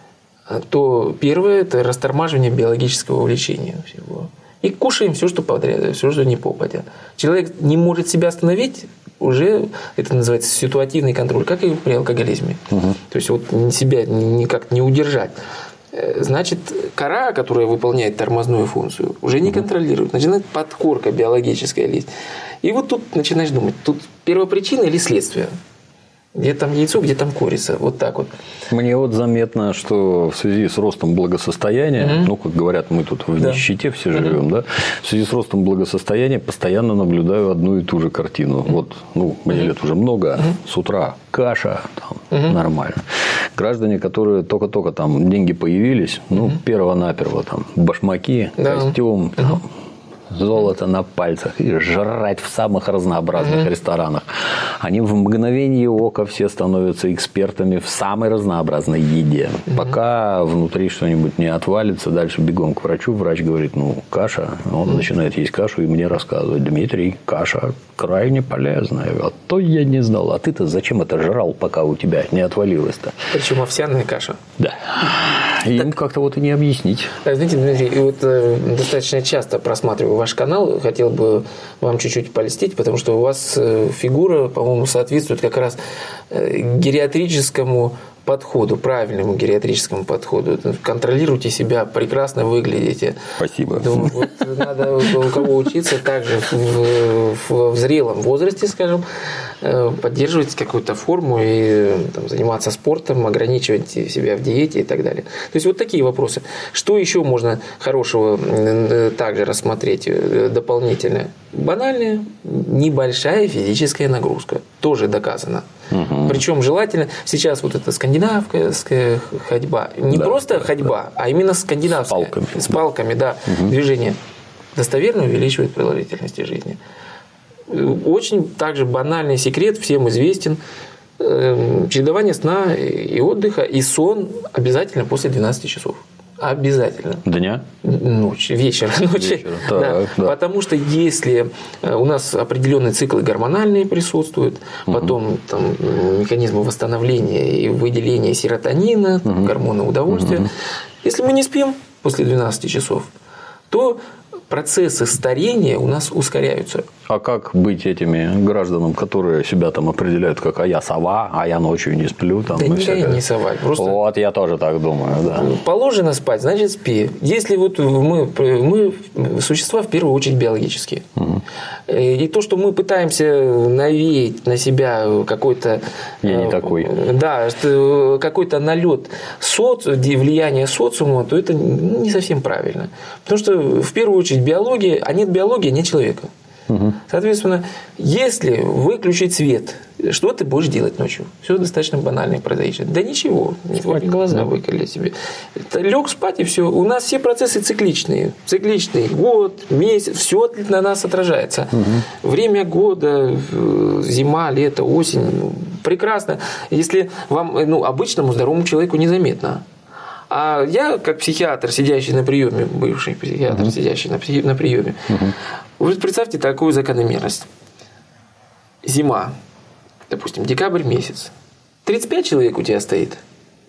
то первое – это растормаживание биологического увлечения всего. И кушаем все, что подряд, все, что не попадя. Человек не может себя остановить, уже это называется ситуативный контроль, как и при алкоголизме. Угу. То есть вот себя никак не удержать. Значит, кора, которая выполняет тормозную функцию, уже не контролирует. Начинает подкорка биологическая лезть. И вот тут начинаешь думать, тут первопричина или следствие? Где там яйцо, где там курица. Вот так вот. Мне вот заметно, что в связи с ростом благосостояния, mm-hmm. ну, как говорят, мы тут в да. нищете все живем, mm-hmm. да, в связи с ростом благосостояния постоянно наблюдаю одну и ту же картину. Mm-hmm. Вот, ну, мне лет уже много, mm-hmm. с утра каша, там, mm-hmm. нормально. Граждане, которые только-только там деньги появились, ну, mm-hmm. перво-наперво там башмаки, да. костюм, mm-hmm. там, золото на пальцах и жрать в самых разнообразных mm-hmm. ресторанах. Они в мгновение ока все становятся экспертами в самой разнообразной еде. Mm-hmm. Пока внутри что-нибудь не отвалится, дальше бегом к врачу. Врач говорит, ну, каша. Он mm-hmm. начинает есть кашу и мне рассказывает, Дмитрий, каша крайне полезная. А то я не знал. А ты-то зачем это жрал, пока у тебя не отвалилось-то? Причем овсяная каша. Да. Им так, как-то вот и не объяснить. Знаете, Дмитрий, вот э, достаточно часто просматриваю ваш канал, хотел бы вам чуть-чуть польстить, потому что у вас фигура, по-моему, соответствует как раз гериатрическому подходу, правильному гериатрическому подходу. Контролируйте себя, прекрасно выглядите. Спасибо. Думаю, вот надо у кого учиться также в, в, в зрелом возрасте, скажем, поддерживать какую-то форму и там, заниматься спортом, ограничивать себя в диете и так далее. То есть вот такие вопросы. Что еще можно хорошего также рассмотреть дополнительно? Банальная, небольшая физическая нагрузка. Тоже доказано. Угу. Причем желательно сейчас вот эта скандинавская ходьба. Не да, просто да, ходьба, да. а именно скандинавская. С палками. С палками, да, угу. движение. достоверно увеличивает продолжительность жизни. Очень также банальный секрет, всем известен. Чередование сна и отдыха, и сон обязательно после двенадцати часов. Обязательно. Дня? Ночи, вечера. Ночи. Вечера. Да. Так, да. Потому что если у нас определенные циклы гормональные присутствуют, угу. потом там, механизмы восстановления и выделения серотонина, угу. гормона удовольствия. Угу. Если мы не спим после двенадцати часов, то процессы старения у нас ускоряются. А как быть этими гражданам, которые себя там определяют, как «а я сова, а я ночью не сплю»? Там, да никогда не сова. Просто вот я тоже так думаю. Да. Положено спать, значит спи. Если вот мы, мы существа в первую очередь биологические. Угу. И то, что мы пытаемся навеять на себя какой-то... Я не такой. Да, какой-то налет соци... влияния социума, то это не совсем правильно. Потому что в первую очередь биология, а нет биологии, нет человека. Угу. Соответственно, если выключить свет, что ты будешь делать ночью? Все достаточно банально и прозаично. Да ничего, вот глаза выколи себе. Лег спать и все. У нас все процессы цикличные. Цикличный год, месяц, все на нас отражается. Угу. Время года, зима, лето, осень. Прекрасно. Если вам, ну, обычному здоровому человеку незаметно. А я, как психиатр, сидящий на приеме, бывший психиатр, uh-huh. сидящий на, на приеме, uh-huh. вы представьте такую закономерность. Зима, допустим, декабрь месяц. тридцать пять человек у тебя стоит.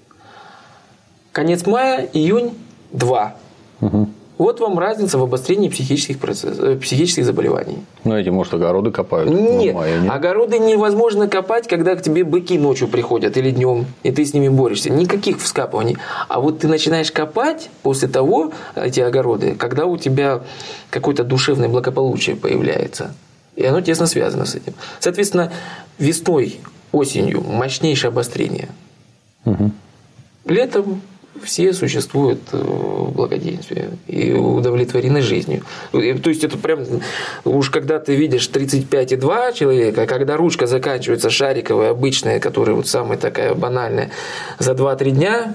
Конец мая, июнь, два. Uh-huh. Вот вам разница в обострении психических, процессов, психических заболеваний. Ну, эти, может, огороды копают? Нет, мае, нет, огороды невозможно копать, когда к тебе быки ночью приходят или днем, и ты с ними борешься. Никаких вскапываний. А вот ты начинаешь копать после того, эти огороды, когда у тебя какое-то душевное благополучие появляется. И оно тесно связано с этим. Соответственно, весной, осенью мощнейшее обострение. Угу. Летом все существуют в благоденствии и удовлетворены жизнью. То есть это прям уж когда ты видишь тридцать пять и два человека, а когда ручка заканчивается шариковая, обычная, которая вот самая такая банальная, за два-три дня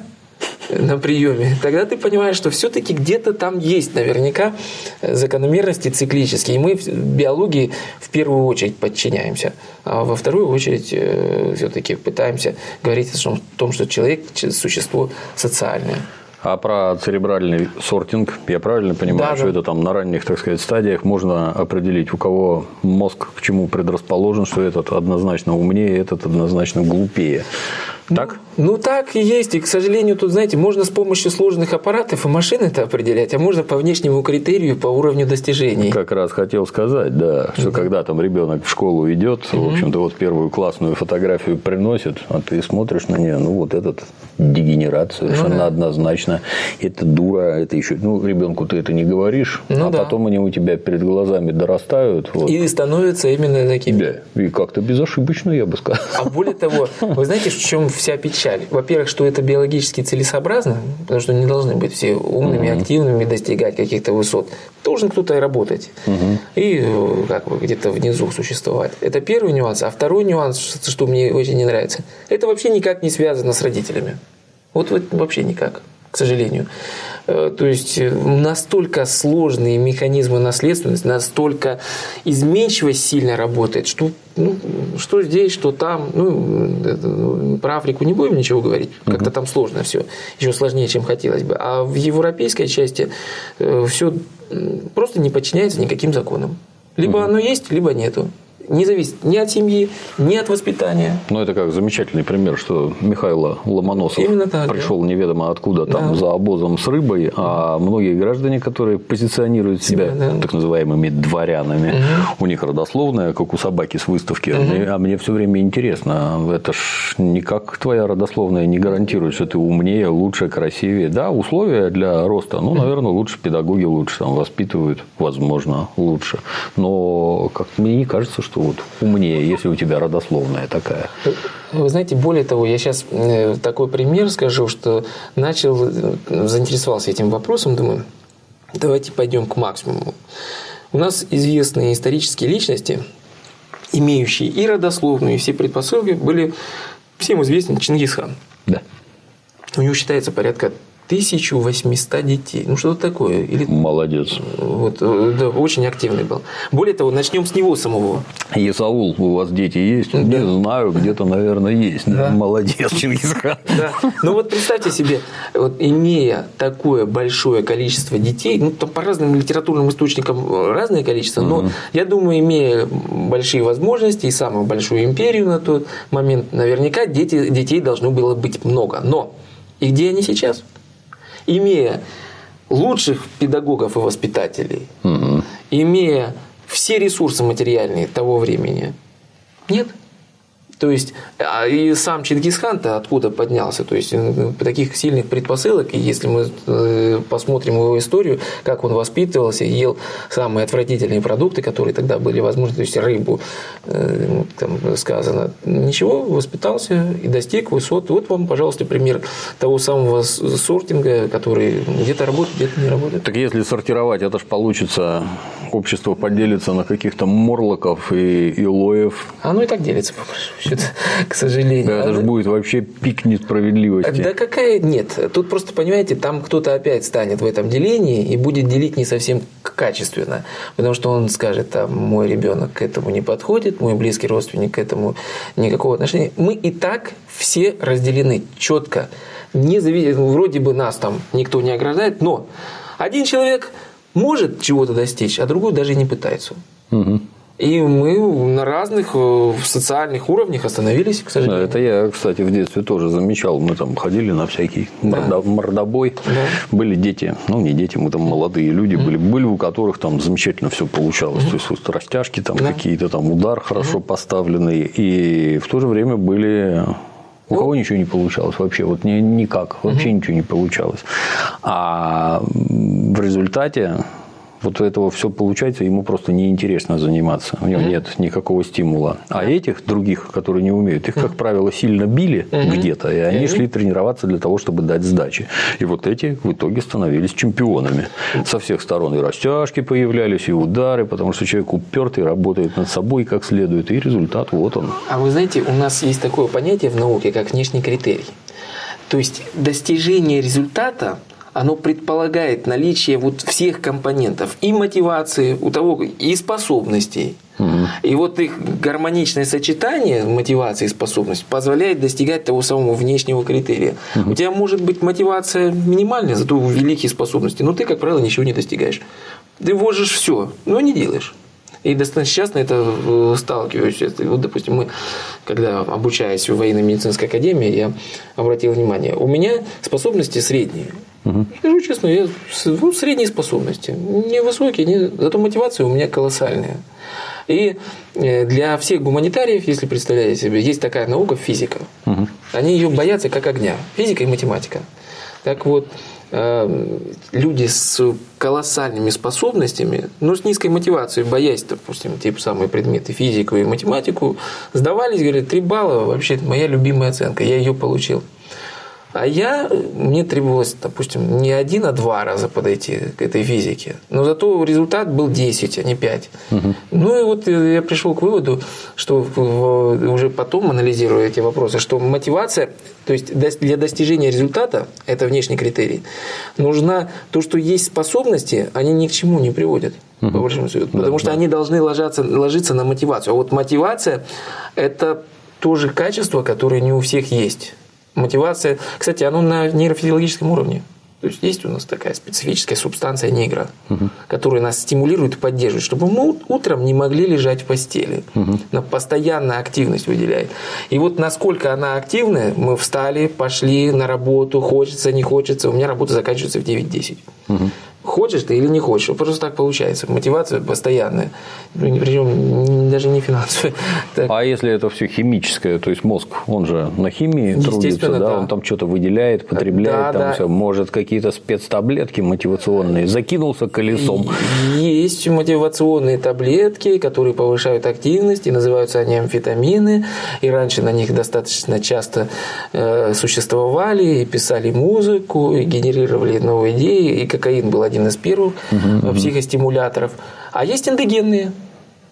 на приеме, тогда ты понимаешь, что все-таки где-то там есть наверняка закономерности циклические. И мы в биологии в первую очередь подчиняемся, а во вторую очередь все-таки пытаемся говорить о том, что человек – существо социальное. А про церебральный сортинг, я правильно понимаю, да, что да. это там на ранних, так сказать, стадиях можно определить, у кого мозг к чему предрасположен, что этот однозначно умнее, этот однозначно глупее. Так? Ну, ну, так и есть. И, к сожалению, тут, знаете, можно с помощью сложных аппаратов и машин это определять, а можно по внешнему критерию, по уровню достижений. Как раз хотел сказать, да, что mm-hmm. когда там ребенок в школу идет, mm-hmm. в общем-то, вот первую классную фотографию приносит, а ты смотришь на нее, ну, вот этот дегенерат совершенно ну, да. однозначно. Это дура, это еще... Ну, ребенку ты это не говоришь, ну, а да. потом они у тебя перед глазами дорастают. Вот. И становятся именно такими. Да, и как-то безошибочно, я бы сказал. А более того, вы знаете, в чем вся печаль? Во-первых, что это биологически целесообразно, потому что не должны быть все умными, угу. активными, достигать каких-то высот. Должен кто-то и работать. Угу. И как бы где-то внизу существовать. Это первый нюанс. А второй нюанс, что мне очень не нравится, это вообще никак не связано с родителями. Вот, вот вообще никак, к сожалению. То есть настолько сложные механизмы наследственности, настолько изменчивость сильно работает, что ну, что здесь, что там. Ну, про Африку не будем ничего говорить, как-то там сложно все, еще сложнее, чем хотелось бы. А в европейской части все просто не подчиняется никаким законам. Либо угу. оно есть, либо нету. Не зависит ни от семьи, ни от воспитания. Ну, это как замечательный пример, что Михаил Ломоносов так, пришел да. неведомо откуда там да. за обозом с рыбой, а многие граждане, которые позиционируют себя, себя да. так называемыми дворянами, угу. у них родословная, как у собаки с выставки. Угу. А мне все время интересно, это ж никак твоя родословная не гарантирует, что ты умнее, лучше, красивее. Да, условия для роста, ну, наверное, лучше педагоги лучше там воспитывают, возможно, лучше. Но как мне не кажется, что вот умнее, если у тебя родословная такая. Вы знаете, более того, я сейчас такой пример скажу, что начал, заинтересовался этим вопросом, думаю, давайте пойдем к максимуму. У нас известные исторические личности, имеющие и родословную, и все предпосылки, были всем известен Чингисхан. Да. У него считается порядка тысяча восемьсот детей. Ну, что-то такое. Или... Молодец. Вот, да, очень активный был. Более того, начнем с него самого. Есаул, у вас дети есть? Да. Не знаю, где-то, наверное, есть. Да. Молодец, Чингисхан. Да. Ну, вот представьте себе, вот, имея такое большое количество детей, ну, там по разным литературным источникам разное количество, но, угу. я думаю, имея большие возможности и самую большую империю на тот момент, наверняка дети, детей должно было быть много. Но и где они сейчас? Имея лучших педагогов и воспитателей, угу. имея все ресурсы материальные того времени, нет. То есть, и сам Чингисхан-то откуда поднялся? То есть, таких сильных предпосылок, и если мы посмотрим его историю, как он воспитывался, ел самые отвратительные продукты, которые тогда были возможны, то есть, рыбу, там сказано, ничего, воспитался и достиг высот. Вот вам, пожалуйста, пример того самого сортинга, который где-то работает, где-то не работает. Так если сортировать, это же получится, общество поделится на каких-то морлоков и илоев. Оно и так делится, по большому счету. К сожалению. Да, это же будет вообще пик несправедливости. Да какая нет. Тут просто, понимаете, там кто-то опять станет в этом делении и будет делить не совсем качественно. Потому что он скажет, там, мой ребенок к этому не подходит, мой близкий родственник к этому никакого отношения. Мы и так все разделены четко. Не завис... Вроде бы нас там никто не ограждает, но один человек может чего-то достичь, а другой даже и не пытается. Угу. И мы на разных социальных уровнях остановились, к сожалению. Да, это я, кстати, в детстве тоже замечал. Мы там ходили на всякий да. мордобой. Да. Были дети, ну не дети, мы там молодые люди mm-hmm. были, были у которых там замечательно все получалось. Mm-hmm. То есть вот растяжки, там да. какие-то там удар хорошо mm-hmm. поставленный. И в то же время были... У кого ничего не получалось вообще, вот никак, вообще mm-hmm. ничего не получалось. А в результате... Вот этого все получается, ему просто неинтересно заниматься. У него mm-hmm. нет никакого стимула. А этих других, которые не умеют, их, как правило, сильно били mm-hmm. где-то, и они mm-hmm. шли тренироваться для того, чтобы дать сдачи. И вот эти в итоге становились чемпионами. Со всех сторон и растяжки появлялись, и удары, потому что человек упертый, работает над собой как следует, и результат вот он. А вы знаете, у нас есть такое понятие в науке, как внешний критерий. То есть достижение результата, оно предполагает наличие вот всех компонентов и мотивации у того, и способностей. Угу. И вот их гармоничное сочетание мотивации и способностей позволяет достигать того самого внешнего критерия. Угу. У тебя может быть мотивация минимальная, зато великие способности, но ты, как правило, ничего не достигаешь. Ты вложишь все, но не делаешь. И достаточно часто это сталкиваюсь. Вот, допустим, мы, когда обучаясь в военно-медицинской академии, я обратил внимание, у меня способности средние. Угу. Скажу честно, я ну, средние способности. Не высокие, не... зато мотивация у меня колоссальная. И для всех гуманитариев, если представляете себе, есть такая наука физика. Угу. Они ее боятся как огня. Физика и математика. Так вот, люди с колоссальными способностями, но с низкой мотивацией, боясь, допустим, те самые предметы, физику и математику, сдавались, говорят, три балла, вообще моя любимая оценка, я ее получил. А я, мне требовалось, допустим, не один, а два раза подойти к этой физике. Но зато результат был десять, а не пять. Угу. Ну и вот я пришел к выводу, что уже потом, анализируя эти вопросы, что мотивация, то есть для достижения результата, это внешний критерий, нужна то, что есть способности, они ни к чему не приводят. Угу. По большому счету. Потому да, что да. они должны ложаться, ложиться на мотивацию. А вот мотивация – это тоже качество, которое не у всех есть. Мотивация, кстати, оно на нейрофизиологическом уровне. То есть есть у нас такая специфическая субстанция негра, угу. которая нас стимулирует и поддерживает, чтобы мы утром не могли лежать в постели. Угу. Она постоянно активность выделяет. И вот насколько она активная, мы встали, пошли на работу, хочется, не хочется. У меня работа заканчивается в девять-десять. Угу. Хочешь ты или не хочешь, просто так получается. Мотивация постоянная, причем даже не финансовая. Так. А если это все химическое, то есть мозг, он же на химии трудится, да? Да. Он там что-то выделяет, потребляет, да, там да. все, может какие-то спецтаблетки мотивационные, закинулся колесом. Есть мотивационные таблетки, которые повышают активность, и называются они амфетамины, и раньше на них достаточно часто э, существовали, и писали музыку, и генерировали новые идеи, и кокаин был один из первых угу, психостимуляторов. А есть эндогенные.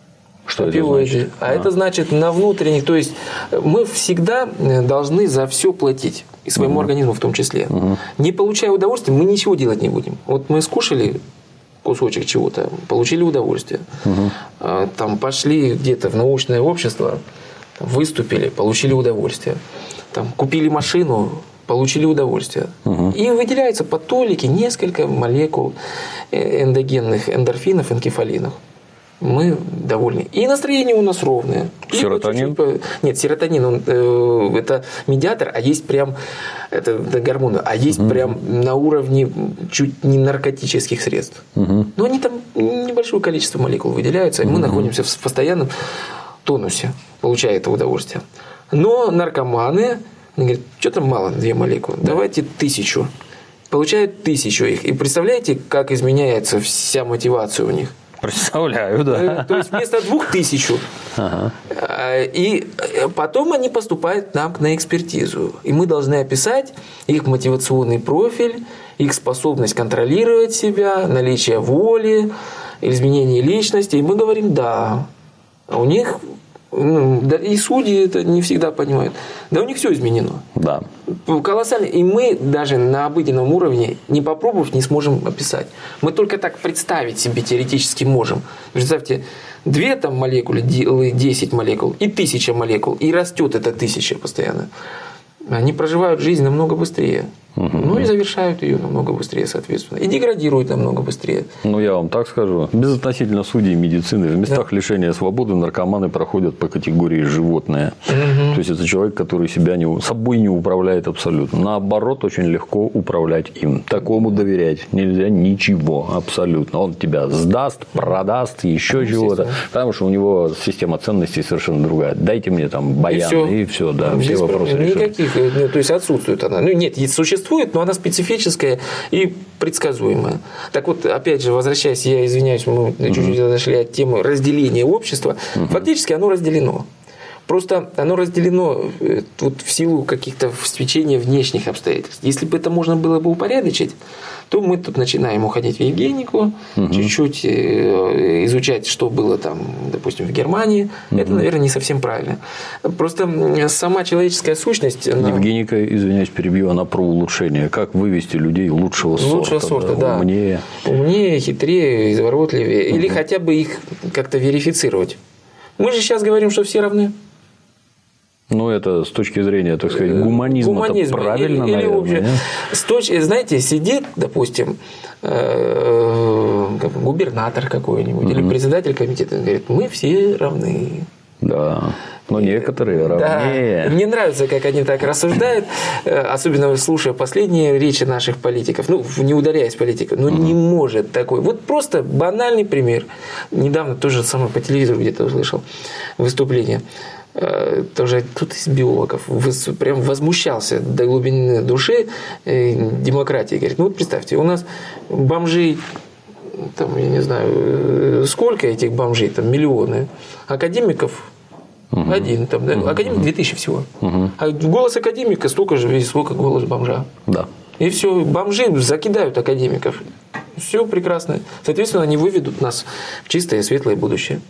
Что опиоиды. это значит? А, а это значит на внутренних, то есть мы всегда должны за все платить, и своему угу. организму в том числе. Угу. Не получая удовольствия, мы ничего делать не будем. Вот мы скушали кусочек чего-то, получили удовольствие. Угу. Там пошли где-то в научное общество, выступили, получили удовольствие. Там, купили машину, получили удовольствие. Угу. И выделяются по толике несколько молекул эндогенных эндорфинов, энкефалинов. Мы довольны. И настроение у нас ровное. Серотонин? Чуть-чуть... Нет, серотонин, он, э, это медиатор, а есть прям, это, это гормоны, а есть угу. прям на уровне чуть не наркотических средств. Угу. Но они там небольшое количество молекул выделяются, и мы угу. находимся в постоянном тонусе, получая это удовольствие. Но наркоманы, они говорят, что там мало, две молекулы, давайте тысячу. Получают тысячу их. И представляете, как изменяется вся мотивация у них? Представляю, да. То есть вместо двух тысяч. Ага. И потом они поступают нам на экспертизу. И мы должны описать их мотивационный профиль, их способность контролировать себя, наличие воли, изменение личности. И мы говорим, да, у них, и судьи это не всегда понимают, да у них все изменено. Да. Колоссально. И мы даже на обыденном уровне, не попробовав, не сможем описать. Мы только так представить себе теоретически можем. Представьте, две там молекулы, десять молекул и тысяча молекул, и растет эта тысяча постоянно. Они проживают жизнь намного быстрее. Угу. Ну и завершают ее намного быстрее, соответственно. И деградируют намного быстрее. Ну, я вам так скажу. Безотносительно судей медицины, в местах да. лишения свободы наркоманы проходят по категории животные. Угу. То есть, это человек, который себя не, собой не управляет абсолютно. Наоборот, очень легко управлять им. Такому доверять нельзя ничего абсолютно. Он тебя сдаст, продаст, еще чего-то. Потому что у него система ценностей совершенно другая. Дайте мне там баян, и все, и все да, все вопросы решены. Никаких, то есть, отсутствует она. Ну, нет, существует. Но она специфическая и предсказуемая. Так вот, опять же, возвращаясь, я извиняюсь, мы чуть-чуть отошли от темы разделения общества. Угу. Фактически оно разделено. Просто оно разделено вот в силу каких-то стечения внешних обстоятельств. Если бы это можно было бы упорядочить, то мы тут начинаем уходить в Евгенику, угу. чуть-чуть изучать, что было там, допустим, в Германии. Угу. Это, наверное, не совсем правильно. Просто сама человеческая сущность... Она... Евгеника, извиняюсь, перебью, она про улучшение. Как вывести людей лучшего сорта? Лучшего сорта, да. да. Умнее. Умнее, хитрее, изворотливее. Угу. Или хотя бы их как-то верифицировать. Мы же сейчас говорим, что все равны. Ну, это с точки зрения, так сказать, гуманизма, гуманизма. правильно, или, или наверное. Вообще, с точки, знаете, сидит, допустим, губернатор какой-нибудь угу. или председатель комитета, он говорит, мы все равны. Да, но некоторые равнее. Да. Мне нравится, как они так рассуждают, особенно слушая последние речи наших политиков, ну, не ударяясь в политику, но угу. не может такой. Вот просто банальный пример. Недавно тоже самое по телевизору где-то услышал выступление. Тоже кто-то из биологов прям возмущался до глубины души демократии. Говорит, ну вот представьте, у нас бомжей, там, я не знаю, сколько этих бомжей, там миллионы, академиков угу. один, там, да? Академик две тысячи всего. Угу. А голос академика столько же, сколько голос бомжа. Да. И все, бомжи закидают академиков. Все прекрасно. Соответственно, они выведут нас в чистое, светлое будущее.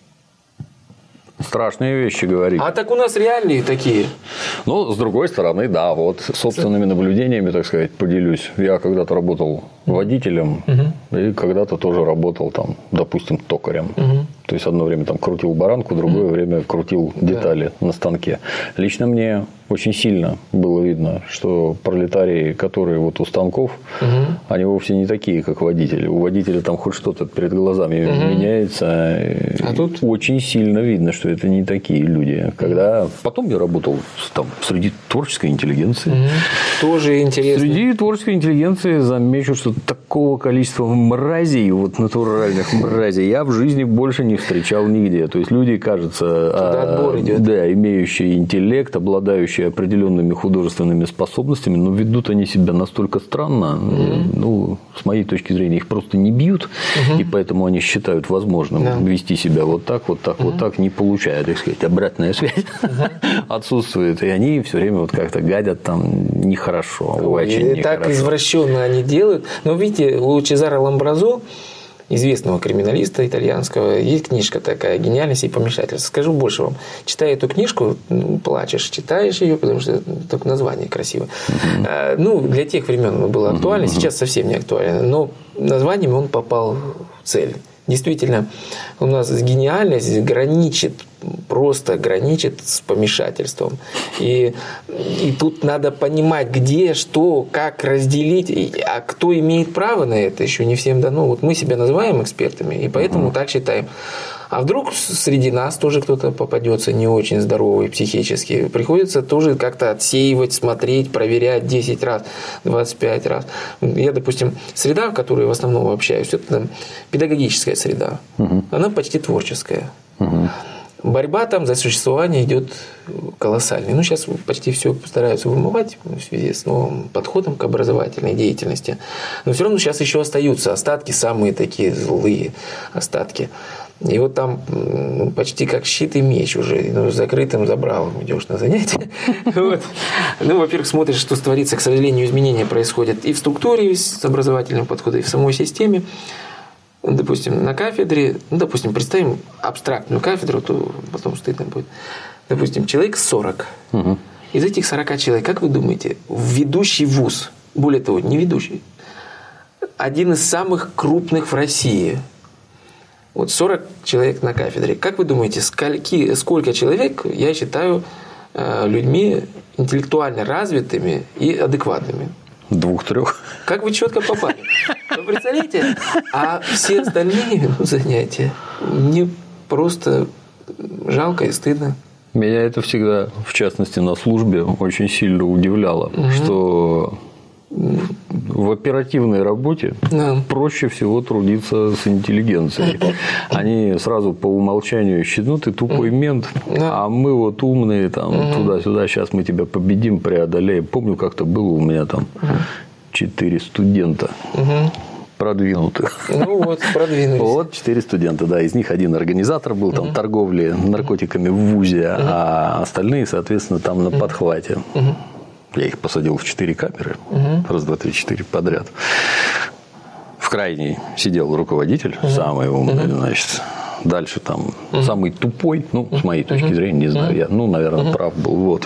Страшные вещи говорить. А так у нас реальные такие. Ну, с другой стороны, да, вот собственными наблюдениями, так сказать, поделюсь. Я когда-то работал водителем угу. и когда-то тоже работал там, допустим, токарем. Угу. То есть, одно время там крутил баранку, другое угу. время крутил детали да. на станке. Лично мне очень сильно было видно, что пролетарии, которые вот у станков, угу. они вовсе не такие, как водители. У водителя там хоть что-то перед глазами угу. меняется. А тут очень сильно видно, что это не такие люди. Когда потом я работал там, среди творческой интеллигенции. Угу. Тоже интересно. Среди творческой интеллигенции замечу, что такого количества мразей, вот натуральных мразей, я в жизни больше не встречал нигде. То есть, люди, кажется, а, да, имеющие интеллект, обладающие определенными художественными способностями, но ведут они себя настолько странно, mm-hmm. ну, с моей точки зрения, их просто не бьют, mm-hmm. и поэтому они считают возможным yeah. вести себя вот так, вот так, mm-hmm. вот так, не получая, так сказать, обратная связь mm-hmm. отсутствует, и они все время вот как-то гадят там нехорошо, Ой, очень и так нехорошо. Извращенно они делают, но видите, у Чезаро Ламбразо известного криминалиста итальянского. Есть книжка такая «Гениальность и помешательство». Скажу больше вам. Читая эту книжку, плачешь, читаешь ее, потому что только название красиво. Mm-hmm. Ну, для тех времен было актуально, mm-hmm. сейчас совсем не актуально. Но названием он попал в цель. Действительно, у нас гениальность граничит, просто граничит с помешательством. И, и тут надо понимать, где, что, как разделить. А кто имеет право на это, еще не всем дано. Вот мы себя называем экспертами, и поэтому mm-hmm. так считаем. А вдруг среди нас тоже кто-то попадется не очень здоровый психически. Приходится тоже как-то отсеивать, смотреть, проверять десять раз, двадцать пять раз. Я, допустим, среда, в которой в основном общаюсь, это там, педагогическая среда. Угу. Она почти творческая. Угу. Борьба там за существование идет колоссальная. Ну, сейчас почти все стараются вымывать в связи с новым подходом к образовательной деятельности. Но все равно сейчас еще остаются остатки, самые такие злые остатки. И вот там ну, почти как щит и меч уже, ну, закрытым забралом идешь на занятия. Вот. Ну, во-первых, смотришь, что творится. К сожалению, изменения происходят и в структуре с образовательным подходом, и в самой системе. Допустим, на кафедре, ну, допустим, представим абстрактную кафедру, то потом стыдно будет. Допустим, человек сорок. Угу. Из этих сорока человек, как вы думаете, ведущий вуз, более того, не ведущий, один из самых крупных в России – вот сорок человек на кафедре. Как вы думаете, скольки, сколько человек, я считаю, людьми интеллектуально развитыми и адекватными? Двух-трех. Как вы четко попали? Вы представляете? А все остальные занятия мне просто жалко и стыдно. Меня это всегда, в частности, на службе очень сильно удивляло, угу. что в оперативной работе да. проще всего трудиться с интеллигенцией. Они сразу по умолчанию считают, ну ты тупой мент, да. а мы вот умные, там, угу. туда-сюда, сейчас мы тебя победим, преодолеем. Помню, как-то было у меня там четыре студента. Угу. Продвинутых. Ну вот, продвинулись. Вот четыре студента, да. Из них один организатор был там uh-huh. торговли наркотиками в вузе, uh-huh. а остальные, соответственно, там на подхвате. Uh-huh. Я их посадил в четыре камеры. Uh-huh. Раз, два, три, четыре подряд. В крайней сидел руководитель, uh-huh. самый умный, uh-huh. значит. Дальше там uh-huh. самый тупой, ну, с моей точки uh-huh. зрения, не знаю, uh-huh. я, ну, наверное, uh-huh. прав был. Вот.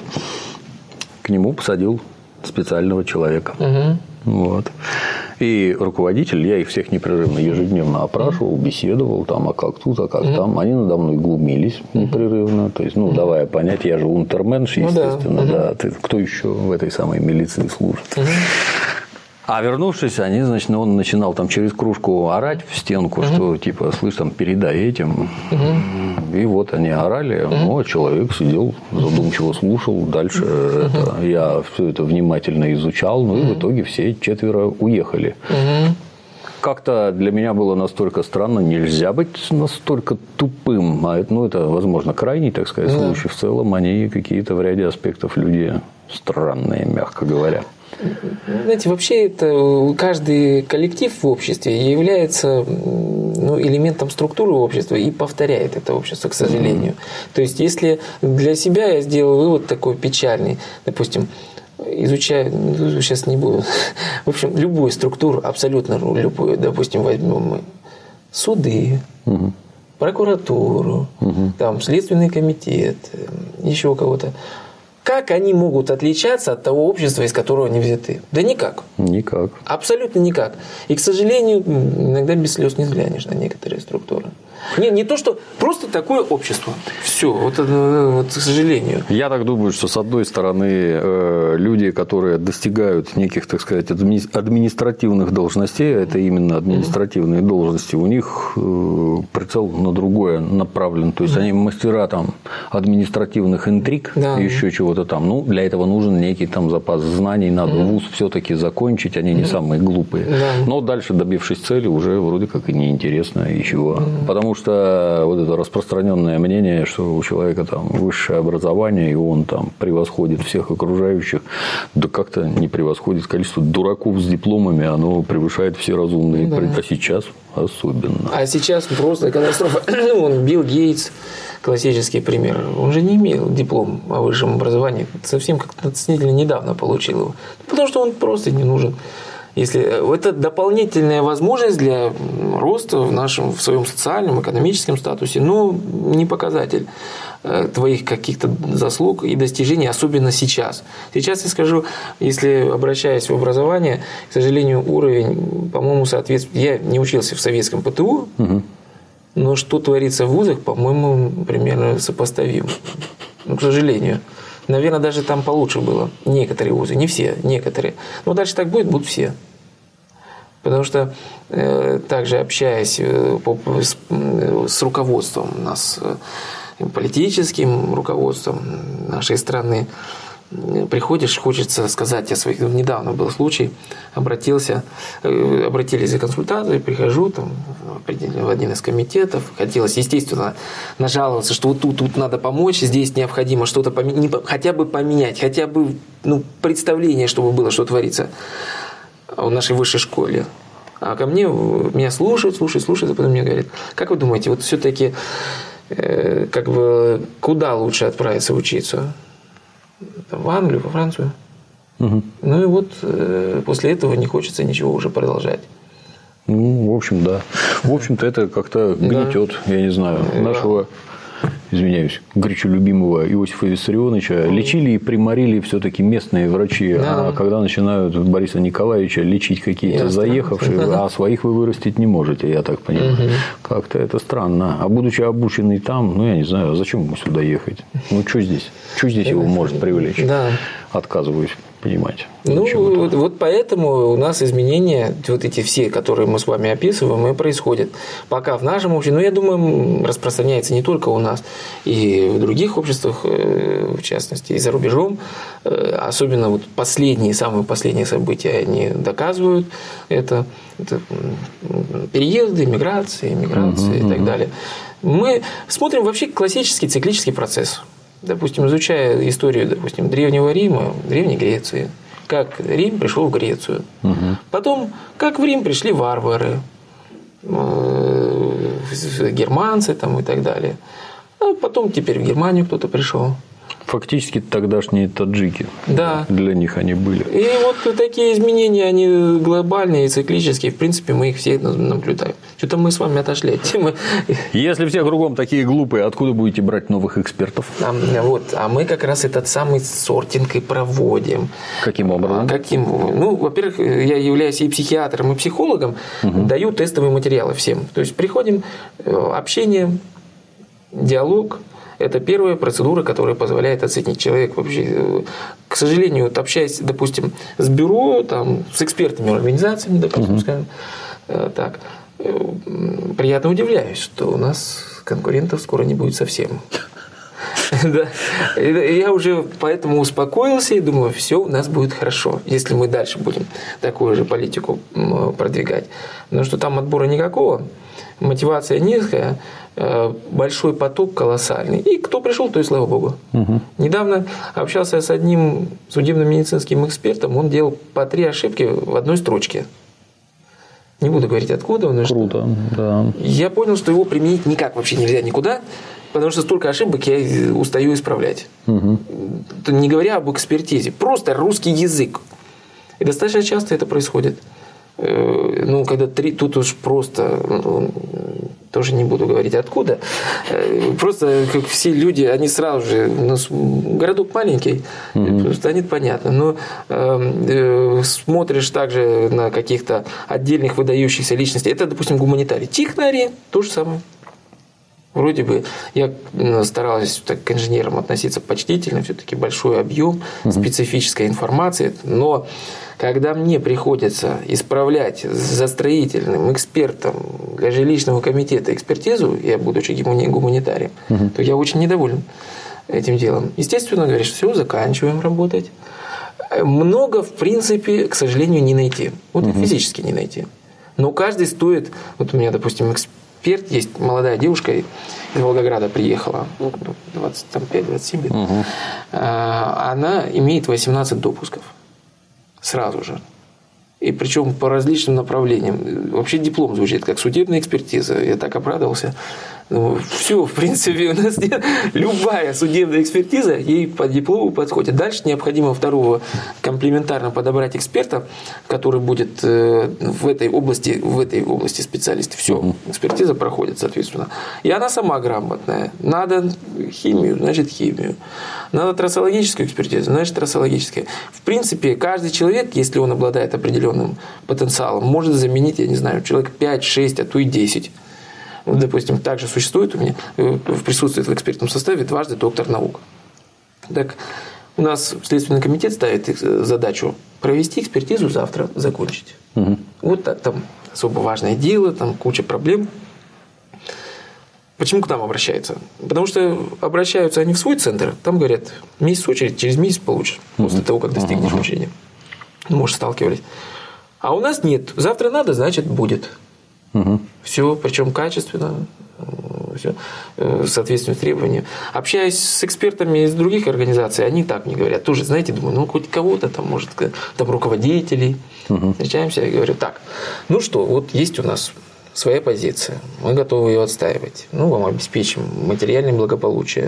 К нему посадил специального человека. Uh-huh. Вот. И руководитель, я их всех непрерывно ежедневно опрашивал, беседовал, там, а как тут, а как mm-hmm. там. Они надо мной глумились непрерывно. То есть, ну, mm-hmm. давая понять, я же унтерменш, естественно, ну, да. Mm-hmm. да. Ты, кто еще в этой самой милиции служит? Mm-hmm. А вернувшись, они, значит, он начинал там через кружку орать в стенку, uh-huh. что типа, слышь, там, передай этим. Uh-huh. И вот они орали, uh-huh. ну, а человек сидел, задумчиво слушал. Дальше uh-huh. это, я все это внимательно изучал, ну, uh-huh. и в итоге все четверо уехали. Uh-huh. Как-то для меня было настолько странно, нельзя быть настолько тупым. А это, ну, это, возможно, крайний, так сказать, uh-huh. случай. В целом, они какие-то в ряде аспектов люди странные, мягко говоря. Знаете, вообще это каждый коллектив в обществе является ну, элементом структуры общества и повторяет это общество, к сожалению. Mm-hmm. То есть, если для себя я сделал вывод такой печальный, допустим, изучая, ну, сейчас не буду, в общем, любую структуру, абсолютно любую, допустим, возьмем мы суды, mm-hmm. прокуратуру, mm-hmm. там, Следственный комитет, еще кого-то. Как они могут отличаться от того общества, из которого они взяты? Да никак. Никак. Абсолютно никак. И, к сожалению, иногда без слез не взглянешь на некоторые структуры. Не, не то, что просто такое общество. Все, вот, вот, к сожалению. Я так думаю, что с одной стороны э, люди, которые достигают неких, так сказать, административных должностей, это именно административные mm-hmm. должности, у них э, прицел на другое направлен. То есть mm-hmm. они мастера там административных интриг, да. еще чего-то там. Ну, для этого нужен некий там запас знаний, надо mm-hmm. вуз все-таки закончить, они mm-hmm. не самые глупые. Mm-hmm. Но дальше, добившись цели, уже вроде как и неинтересно еще. Mm-hmm. Потому что вот это распространенное мнение, что у человека там высшее образование, и он там превосходит всех окружающих, да как-то не превосходит. Количество дураков с дипломами, оно превышает все разумные. Да. А сейчас особенно. А сейчас просто катастрофа. Он Билл Гейтс, классический пример. Он же не имел диплом о высшем образовании. Совсем как-то относительно недавно получил его. Потому что он просто не нужен. Если это дополнительная возможность для роста в нашем, в своем социальном, экономическом статусе, но не показатель твоих каких-то заслуг и достижений, особенно сейчас. Сейчас я скажу, если обращаясь в образование, к сожалению, уровень, по-моему, соответствует. Я не учился в советском ПТУ, угу. но что творится в вузах, по-моему, примерно сопоставимо. Ну, к сожалению. Наверное, даже там получше было. Некоторые вузы, не все, некоторые. Но дальше так будет, будут все. Потому что э, также общаясь э, по, с, э, с руководством нас, э, политическим руководством нашей страны, э, приходишь, хочется сказать о своих. Недавно был случай, обратился, э, обратились за консультацией, прихожу там, в один из комитетов, хотелось, естественно, нажаловаться, что вот тут, тут надо помочь, здесь необходимо что-то поменять, хотя бы поменять, хотя бы ну, представление, чтобы было, что творится в нашей высшей школе. А ко мне, меня слушают, слушают, слушают, а потом мне говорят, как вы думаете, вот все-таки э, как бы куда лучше отправиться учиться? В Англию, во Францию? Угу. Ну и вот э, после этого не хочется ничего уже продолжать. Ну, в общем, да. В общем-то, это как-то гнетет, да. я не знаю, нашего, извиняюсь, горячо любимого Иосифа Виссарионовича лечили и приморили все-таки местные врачи. Да. А когда начинают Бориса Николаевича лечить какие-то заехавшие, а своих вы вырастить не можете, я так понимаю. Угу. Как-то это странно. А будучи обученный там, ну, я не знаю, зачем ему сюда ехать? Ну, что здесь? Что здесь его может привлечь? Да. Отказываюсь понимать. Ну, вот, вот поэтому у нас изменения, вот эти все, которые мы с вами описываем, и происходят. Пока в нашем обществе, ну, я думаю, распространяется не только у нас, и в других обществах, в частности, и за рубежом. Особенно вот последние, самые последние события, они доказывают это. Это переезды, миграции, миграции угу, и так угу. далее. Мы смотрим вообще классический циклический процесс. Допустим, изучая историю, допустим, Древнего Рима, Древней Греции, как Рим пришел в Грецию. Угу. Потом, как в Рим пришли варвары, германцы там, и так далее. А потом теперь в Германию кто-то пришел. Фактически тогдашние таджики. Да. Для них они были. И вот такие изменения, они глобальные и циклические. В принципе, мы их все наблюдаем. Что-то мы с вами отошли от темы. Если все кругом такие глупые, откуда будете брать новых экспертов? А, вот, а мы как раз этот самый сортинг и проводим. Каким образом? А, каким? Ну, во-первых, я являюсь и психиатром, и психологом. Угу. Даю тестовые материалы всем. То есть, приходим, общение, диалог. Это первая процедура, которая позволяет оценить человека вообще. К сожалению, вот общаясь, допустим, с бюро, там, с экспертными организациями, допустим, uh-huh. скажем, так, приятно удивляюсь, что у нас конкурентов скоро не будет совсем. Я уже поэтому успокоился и думаю, все у нас будет хорошо, если мы дальше будем такую же политику продвигать. Но что там отбора никакого, мотивация низкая, большой поток колоссальный. И кто пришел, то и слава богу. Угу. Недавно общался с одним судебно-медицинским экспертом, он делал по три ошибки в одной строчке. Не буду говорить, откуда он. Круто, да. Я понял, что его применить никак вообще нельзя никуда, потому что столько ошибок я устаю исправлять. Угу. Не говоря об экспертизе. Просто русский язык. И достаточно часто это происходит. Ну, когда три, тут уж просто, ну, тоже не буду говорить откуда, просто как все люди, они сразу же, у нас городок маленький, угу. станет понятно, но э, смотришь также на каких-то отдельных выдающихся личностей, это, допустим, гуманитарий, технари, то же самое. Вроде бы я старалась так, к инженерам относиться почтительно, все-таки большой объем, угу. специфической информации, но когда мне приходится исправлять за строительным экспертом для жилищного комитета экспертизу, я будучи гуманитарием, угу. то я очень недоволен этим делом. Естественно, говоришь, все, заканчиваем работать. Много, в принципе, к сожалению, не найти. Вот угу. физически не найти. Но каждый стоит... Вот у меня, допустим, эксперт есть, молодая девушка из Волгограда приехала, двадцать пять двадцать семь лет. Угу. Она имеет восемнадцать допусков. Сразу же. И причем по различным направлениям. Вообще диплом звучит как судебная экспертиза. Я так обрадовался. Все, в принципе, у нас нет. Любая судебная экспертиза ей по диплому подходит. Дальше необходимо второго комплементарно подобрать эксперта, который будет в этой области, в этой области специалист. Все, экспертиза проходит, соответственно. И она сама грамотная. Надо химию, значит химию. Надо трассологическую экспертизу, значит трассологическая. В принципе, каждый человек, если он обладает определенным потенциалом, может заменить, я не знаю, человек пять, шесть, а то и десять. Вот, допустим, также существует у меня, присутствует в экспертном составе дважды доктор наук. Так, у нас Следственный комитет ставит задачу провести экспертизу завтра, закончить. Угу. Вот так, там особо важное дело, там куча проблем. Почему к нам обращаются? Потому что обращаются они в свой центр, там говорят, месяц очередь, через месяц получишь, угу. после того, как достигнешь угу. обучения. Может, сталкивались. А у нас нет. Завтра надо, значит, будет. Угу. Все, причем качественно, все, соответствует требованиям. Общаясь с экспертами из других организаций, они так мне говорят. Тоже, знаете, думаю, ну, хоть кого-то там, может, там руководителей. Угу. Встречаемся и говорю, так, ну что, вот есть у нас своя позиция, мы готовы ее отстаивать. Ну, вам обеспечим материальное благополучие.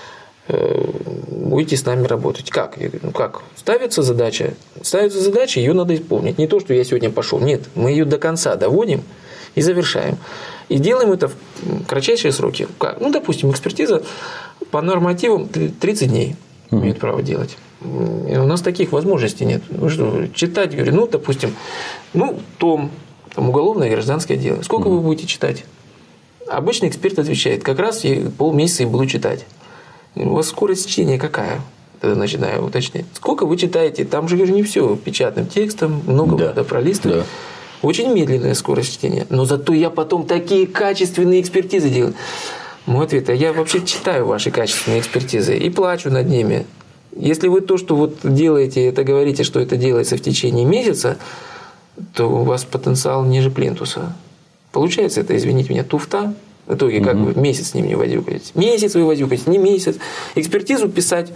Будете с нами работать. Как? Я говорю, ну как? Ставится задача. Ставится задача, ее надо исполнить. Не то, что я сегодня пошел. Нет, мы ее до конца доводим и завершаем. И делаем это в кратчайшие сроки. Как? Ну, допустим, экспертиза по нормативам тридцать дней mm-hmm. имеет право делать. И у нас таких возможностей нет. Ну, что, читать, говорю, ну, допустим, ну, том, там, уголовное и гражданское дело. Сколько mm-hmm. вы будете читать? Обычный эксперт отвечает, как раз я полмесяца и буду читать. У вас скорость чтения какая? Тогда начинаю уточнять. Сколько вы читаете? Там же, говорю, не все печатным текстом, много да. надо пролистывать. Да. Очень медленная скорость чтения. Но зато я потом такие качественные экспертизы делаю. Мой ответ, а я вообще читаю ваши качественные экспертизы и плачу над ними. Если вы то, что вот делаете, это говорите, что это делается в течение месяца, то у вас потенциал ниже плинтуса. Получается это, извините меня, туфта. В итоге, как вы месяц с ним не возюкаете. Месяц вы возюкаете, не месяц. Экспертизу писать,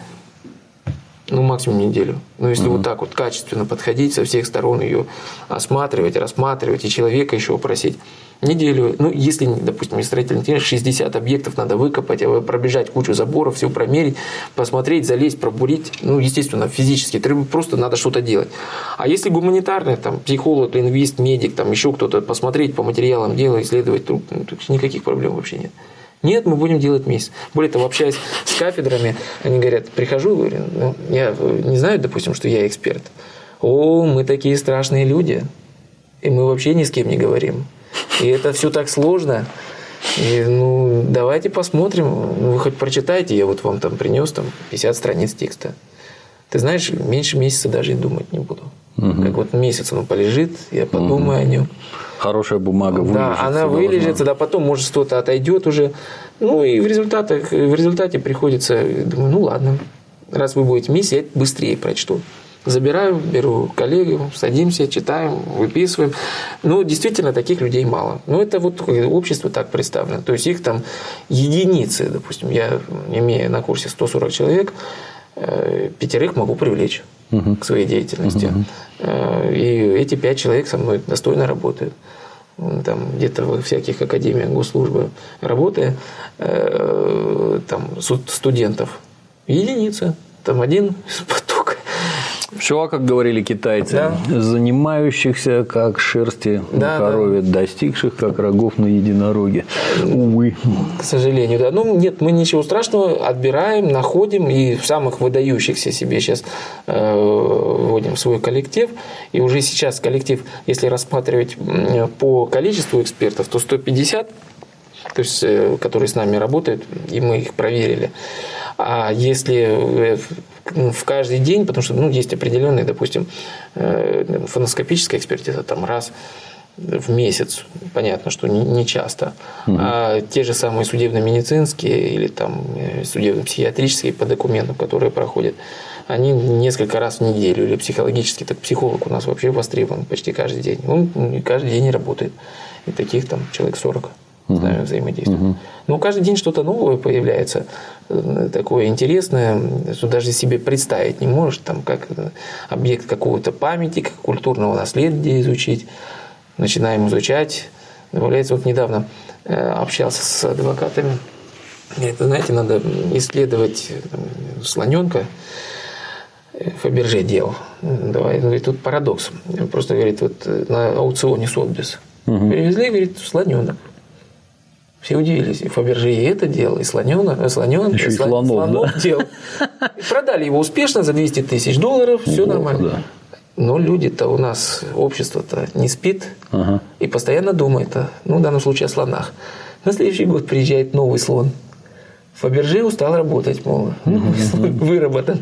ну, максимум неделю. Но если uh-huh. вот так вот качественно подходить, со всех сторон ее осматривать, рассматривать, и человека еще просить, неделю. Ну, если, допустим, строительный инженер, шестьдесят объектов надо выкопать, пробежать кучу заборов, все промерить, посмотреть, залезть, пробурить. Ну, естественно, физически. Просто надо что-то делать. А если гуманитарный, там, психолог, лингвист, медик, там, еще кто-то, посмотреть по материалам дела, исследовать, ну, никаких проблем вообще нет. Нет, мы будем делать месяц. Более того, общаясь с кафедрами, они говорят, прихожу, говорю, ну, я не знаю, допустим, что я эксперт. О, мы такие страшные люди, и мы вообще ни с кем не говорим. И это все так сложно. И, ну, давайте посмотрим. Ну, вы хоть прочитайте, я вот вам там принес там, пятьдесят страниц текста. Ты знаешь, меньше месяца даже и думать не буду. Угу. Как вот месяц он полежит, я подумаю угу. о нем. Хорошая бумага вылежится. Да, она вылежится, да, потом, может, что-то отойдет уже. Ну, и в результате, в результате приходится, думаю, ну, ладно, раз вы будете месяц, я быстрее прочту. Забираю, беру коллегу, садимся, читаем, выписываем. Ну, действительно, таких людей мало. Но это вот общество так представлено. То есть, их там единицы. Допустим, я, имея на курсе сто сорок человек, пятерых могу привлечь угу. к своей деятельности. Угу. И эти пять человек со мной достойно работают. Там, где-то во всяких академиях госслужбы работая, там, студентов единица. Там один поток. Все, как говорили китайцы, да. занимающихся как шерсти да, на корове, да. достигших как рогов на единороге. Увы. К сожалению, да. Ну, нет, мы ничего страшного отбираем, находим и самых выдающихся себе сейчас э, вводим в свой коллектив. И уже сейчас коллектив, если рассматривать по количеству экспертов, то сто пятьдесят, то есть, э, которые с нами работают, и мы их проверили. А если в каждый день, потому что ну, есть определенные, допустим, фоноскопическая экспертиза там раз в месяц, понятно, что не часто, угу. а те же самые судебно-медицинские или там судебно-психиатрические по документам, которые проходят, они несколько раз в неделю, или психологически, так психолог у нас вообще востребован почти каждый день, он каждый день работает, и таких там человек сорок. С нами взаимодействует. Угу. Но каждый день что-то новое появляется, такое интересное, что даже себе представить не можешь, там, как объект какого-то памятника, культурного наследия изучить. Начинаем изучать. Добавляется вот недавно общался с адвокатами. Говорит, знаете, надо исследовать слоненка. Фаберже делал. Давай, говорит, тут парадокс. Просто, говорит, вот на аукционе Сотбис угу. привезли, говорит, слоненок. Все удивились. И Фаберже и это делал, и слоненок, слоненок, еще и слон, слонов, слонов да? делал. И продали его успешно за двести тысяч долларов, все нормально. Да. Но люди-то у нас, общество-то не спит ага. и постоянно думает, ну, в данном случае о слонах. На следующий год приезжает новый слон. Фаберже устал работать, мол, новый слон выработан.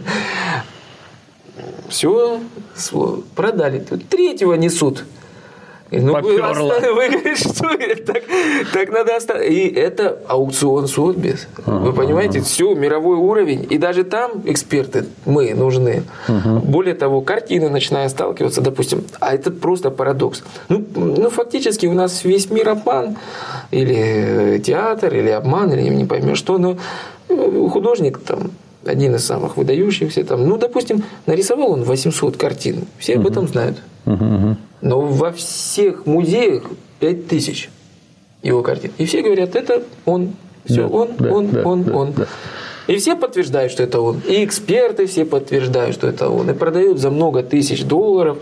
Все, продали. Третьего несут. Ну, вы, оставили, вы говорите, что это? Так, так надо оставить. И это аукцион Сотбис. Ага, вы понимаете, ага. все, мировой уровень. И даже там эксперты, мы нужны. Ага. Более того, картины начиная сталкиваться, допустим. А это просто парадокс. Ну, ну, фактически у нас весь мир обман. Или театр, или обман, или не поймешь что. Но художник там, один из самых выдающихся, там, ну, допустим, нарисовал он восемьсот картин. Все об этом знают. Uh-huh. Но во всех музеях пять тысяч его картин. И все говорят, это он. Все, да, он, да, он, да, он, да, он. Да. И все подтверждают, что это он. И эксперты все подтверждают, что это он. И продают за много тысяч долларов.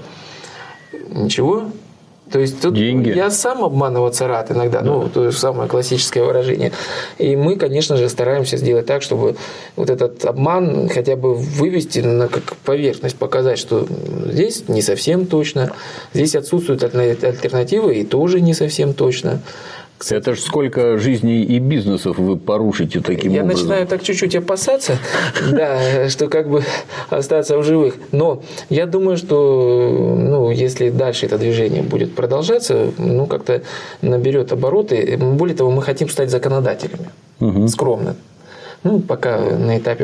Ничего. То есть тут деньги. Я сам обманываться рад иногда, да. ну, то же самое классическое выражение. И мы, конечно же, стараемся сделать так, чтобы вот этот обман хотя бы вывести на как поверхность, показать, что здесь не совсем точно, здесь отсутствуют альтернативы и тоже не совсем точно. Кстати, это же сколько жизней и бизнесов вы порушите таким я образом. Я начинаю так чуть-чуть опасаться, да, что как бы остаться в живых. Но я думаю, что ну, если дальше это движение будет продолжаться, ну, как-то наберет обороты. Более того, мы хотим стать законодателями. Угу. Скромно. Ну, пока на этапе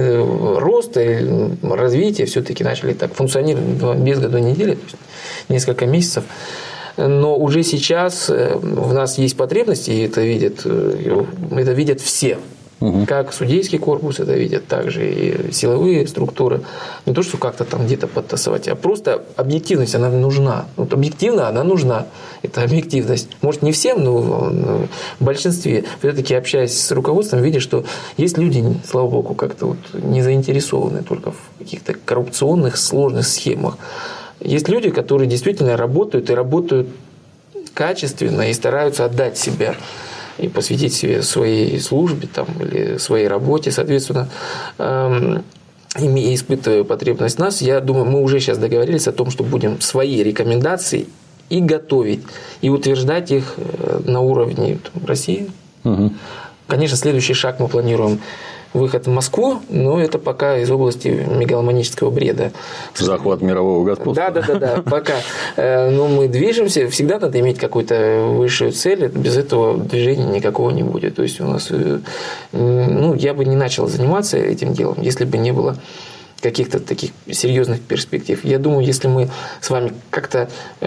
роста и развития все-таки начали так функционировать без года недели, то есть несколько месяцев. Но уже сейчас в нас есть потребности, и это видят, это видят все. Угу. Как судейский корпус это видят, так же и силовые структуры. Не то, что как-то там где-то подтасовать, а просто объективность, она нужна. Вот объективно она нужна. Это объективность. Может, не всем, но в большинстве. Все-таки, общаясь с руководством, видишь, что есть люди, слава богу, как-то вот не заинтересованы только в каких-то коррупционных сложных схемах. Есть люди, которые действительно работают и работают качественно и стараются отдать себя и посвятить себе своей службе там, или своей работе, соответственно, эм, испытывая потребность нас, я думаю, мы уже сейчас договорились о том, что будем свои рекомендации и готовить, и утверждать их на уровне там, России. Угу. Конечно, следующий шаг мы планируем выход в Москву, но это пока из области мегаломанического бреда. Захват мирового господства. Да, да, да, да. Пока ну, мы движемся, всегда надо иметь какую-то высшую цель, без этого движения никакого не будет. То есть у нас, ну, я бы не начал заниматься этим делом, если бы не было каких-то таких серьезных перспектив. Я думаю, если мы с вами как-то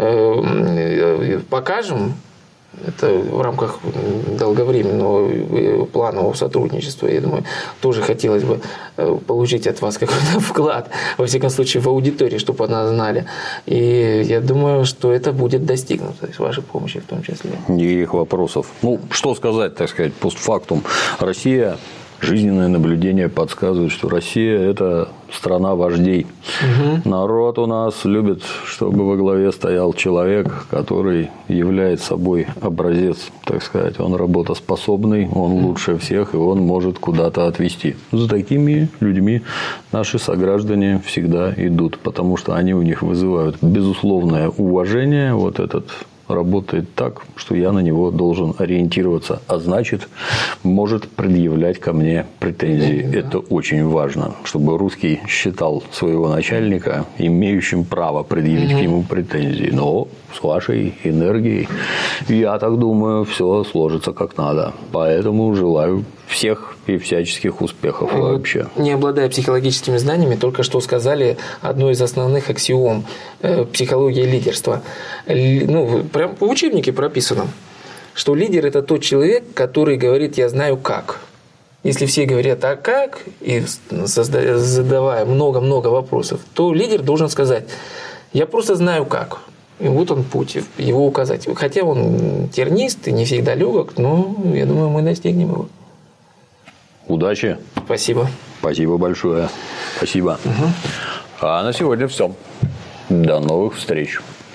э, покажем, это в рамках долговременного планового сотрудничества, я думаю, тоже хотелось бы получить от вас какой-то вклад, во всяком случае, в аудитории, чтобы она знали. И я думаю, что это будет достигнуто, с вашей помощью в том числе. Никаких вопросов. Ну, что сказать, так сказать, постфактум. Россия... Жизненное наблюдение подсказывает, что Россия – это страна вождей. Угу. Народ у нас любит, чтобы во главе стоял человек, который является собой образец, так сказать. Он работоспособный, он лучше всех, и он может куда-то отвести. За такими людьми наши сограждане всегда идут, потому что они у них вызывают безусловное уважение. Вот этот работает так, что я на него должен ориентироваться, а значит, может предъявлять ко мне претензии. Да. Это очень важно, чтобы русский считал своего начальника имеющим право предъявить угу. к нему претензии. Но с вашей энергией, я так думаю, все сложится как надо. Поэтому желаю всех и всяческих успехов вообще. Не обладая психологическими знаниями, только что сказали одну из основных аксиом психологии лидерства. Ну, прям в учебнике прописано, что лидер – это тот человек, который говорит «я знаю как». Если все говорят «а как?» и задавая много-много вопросов, то лидер должен сказать «я просто знаю как». И вот он путь, его указать. Хотя он тернист и не всегда легок, но я думаю, мы достигнем его. Удачи. Спасибо. Спасибо большое. Спасибо. Угу. А на сегодня все. До новых встреч.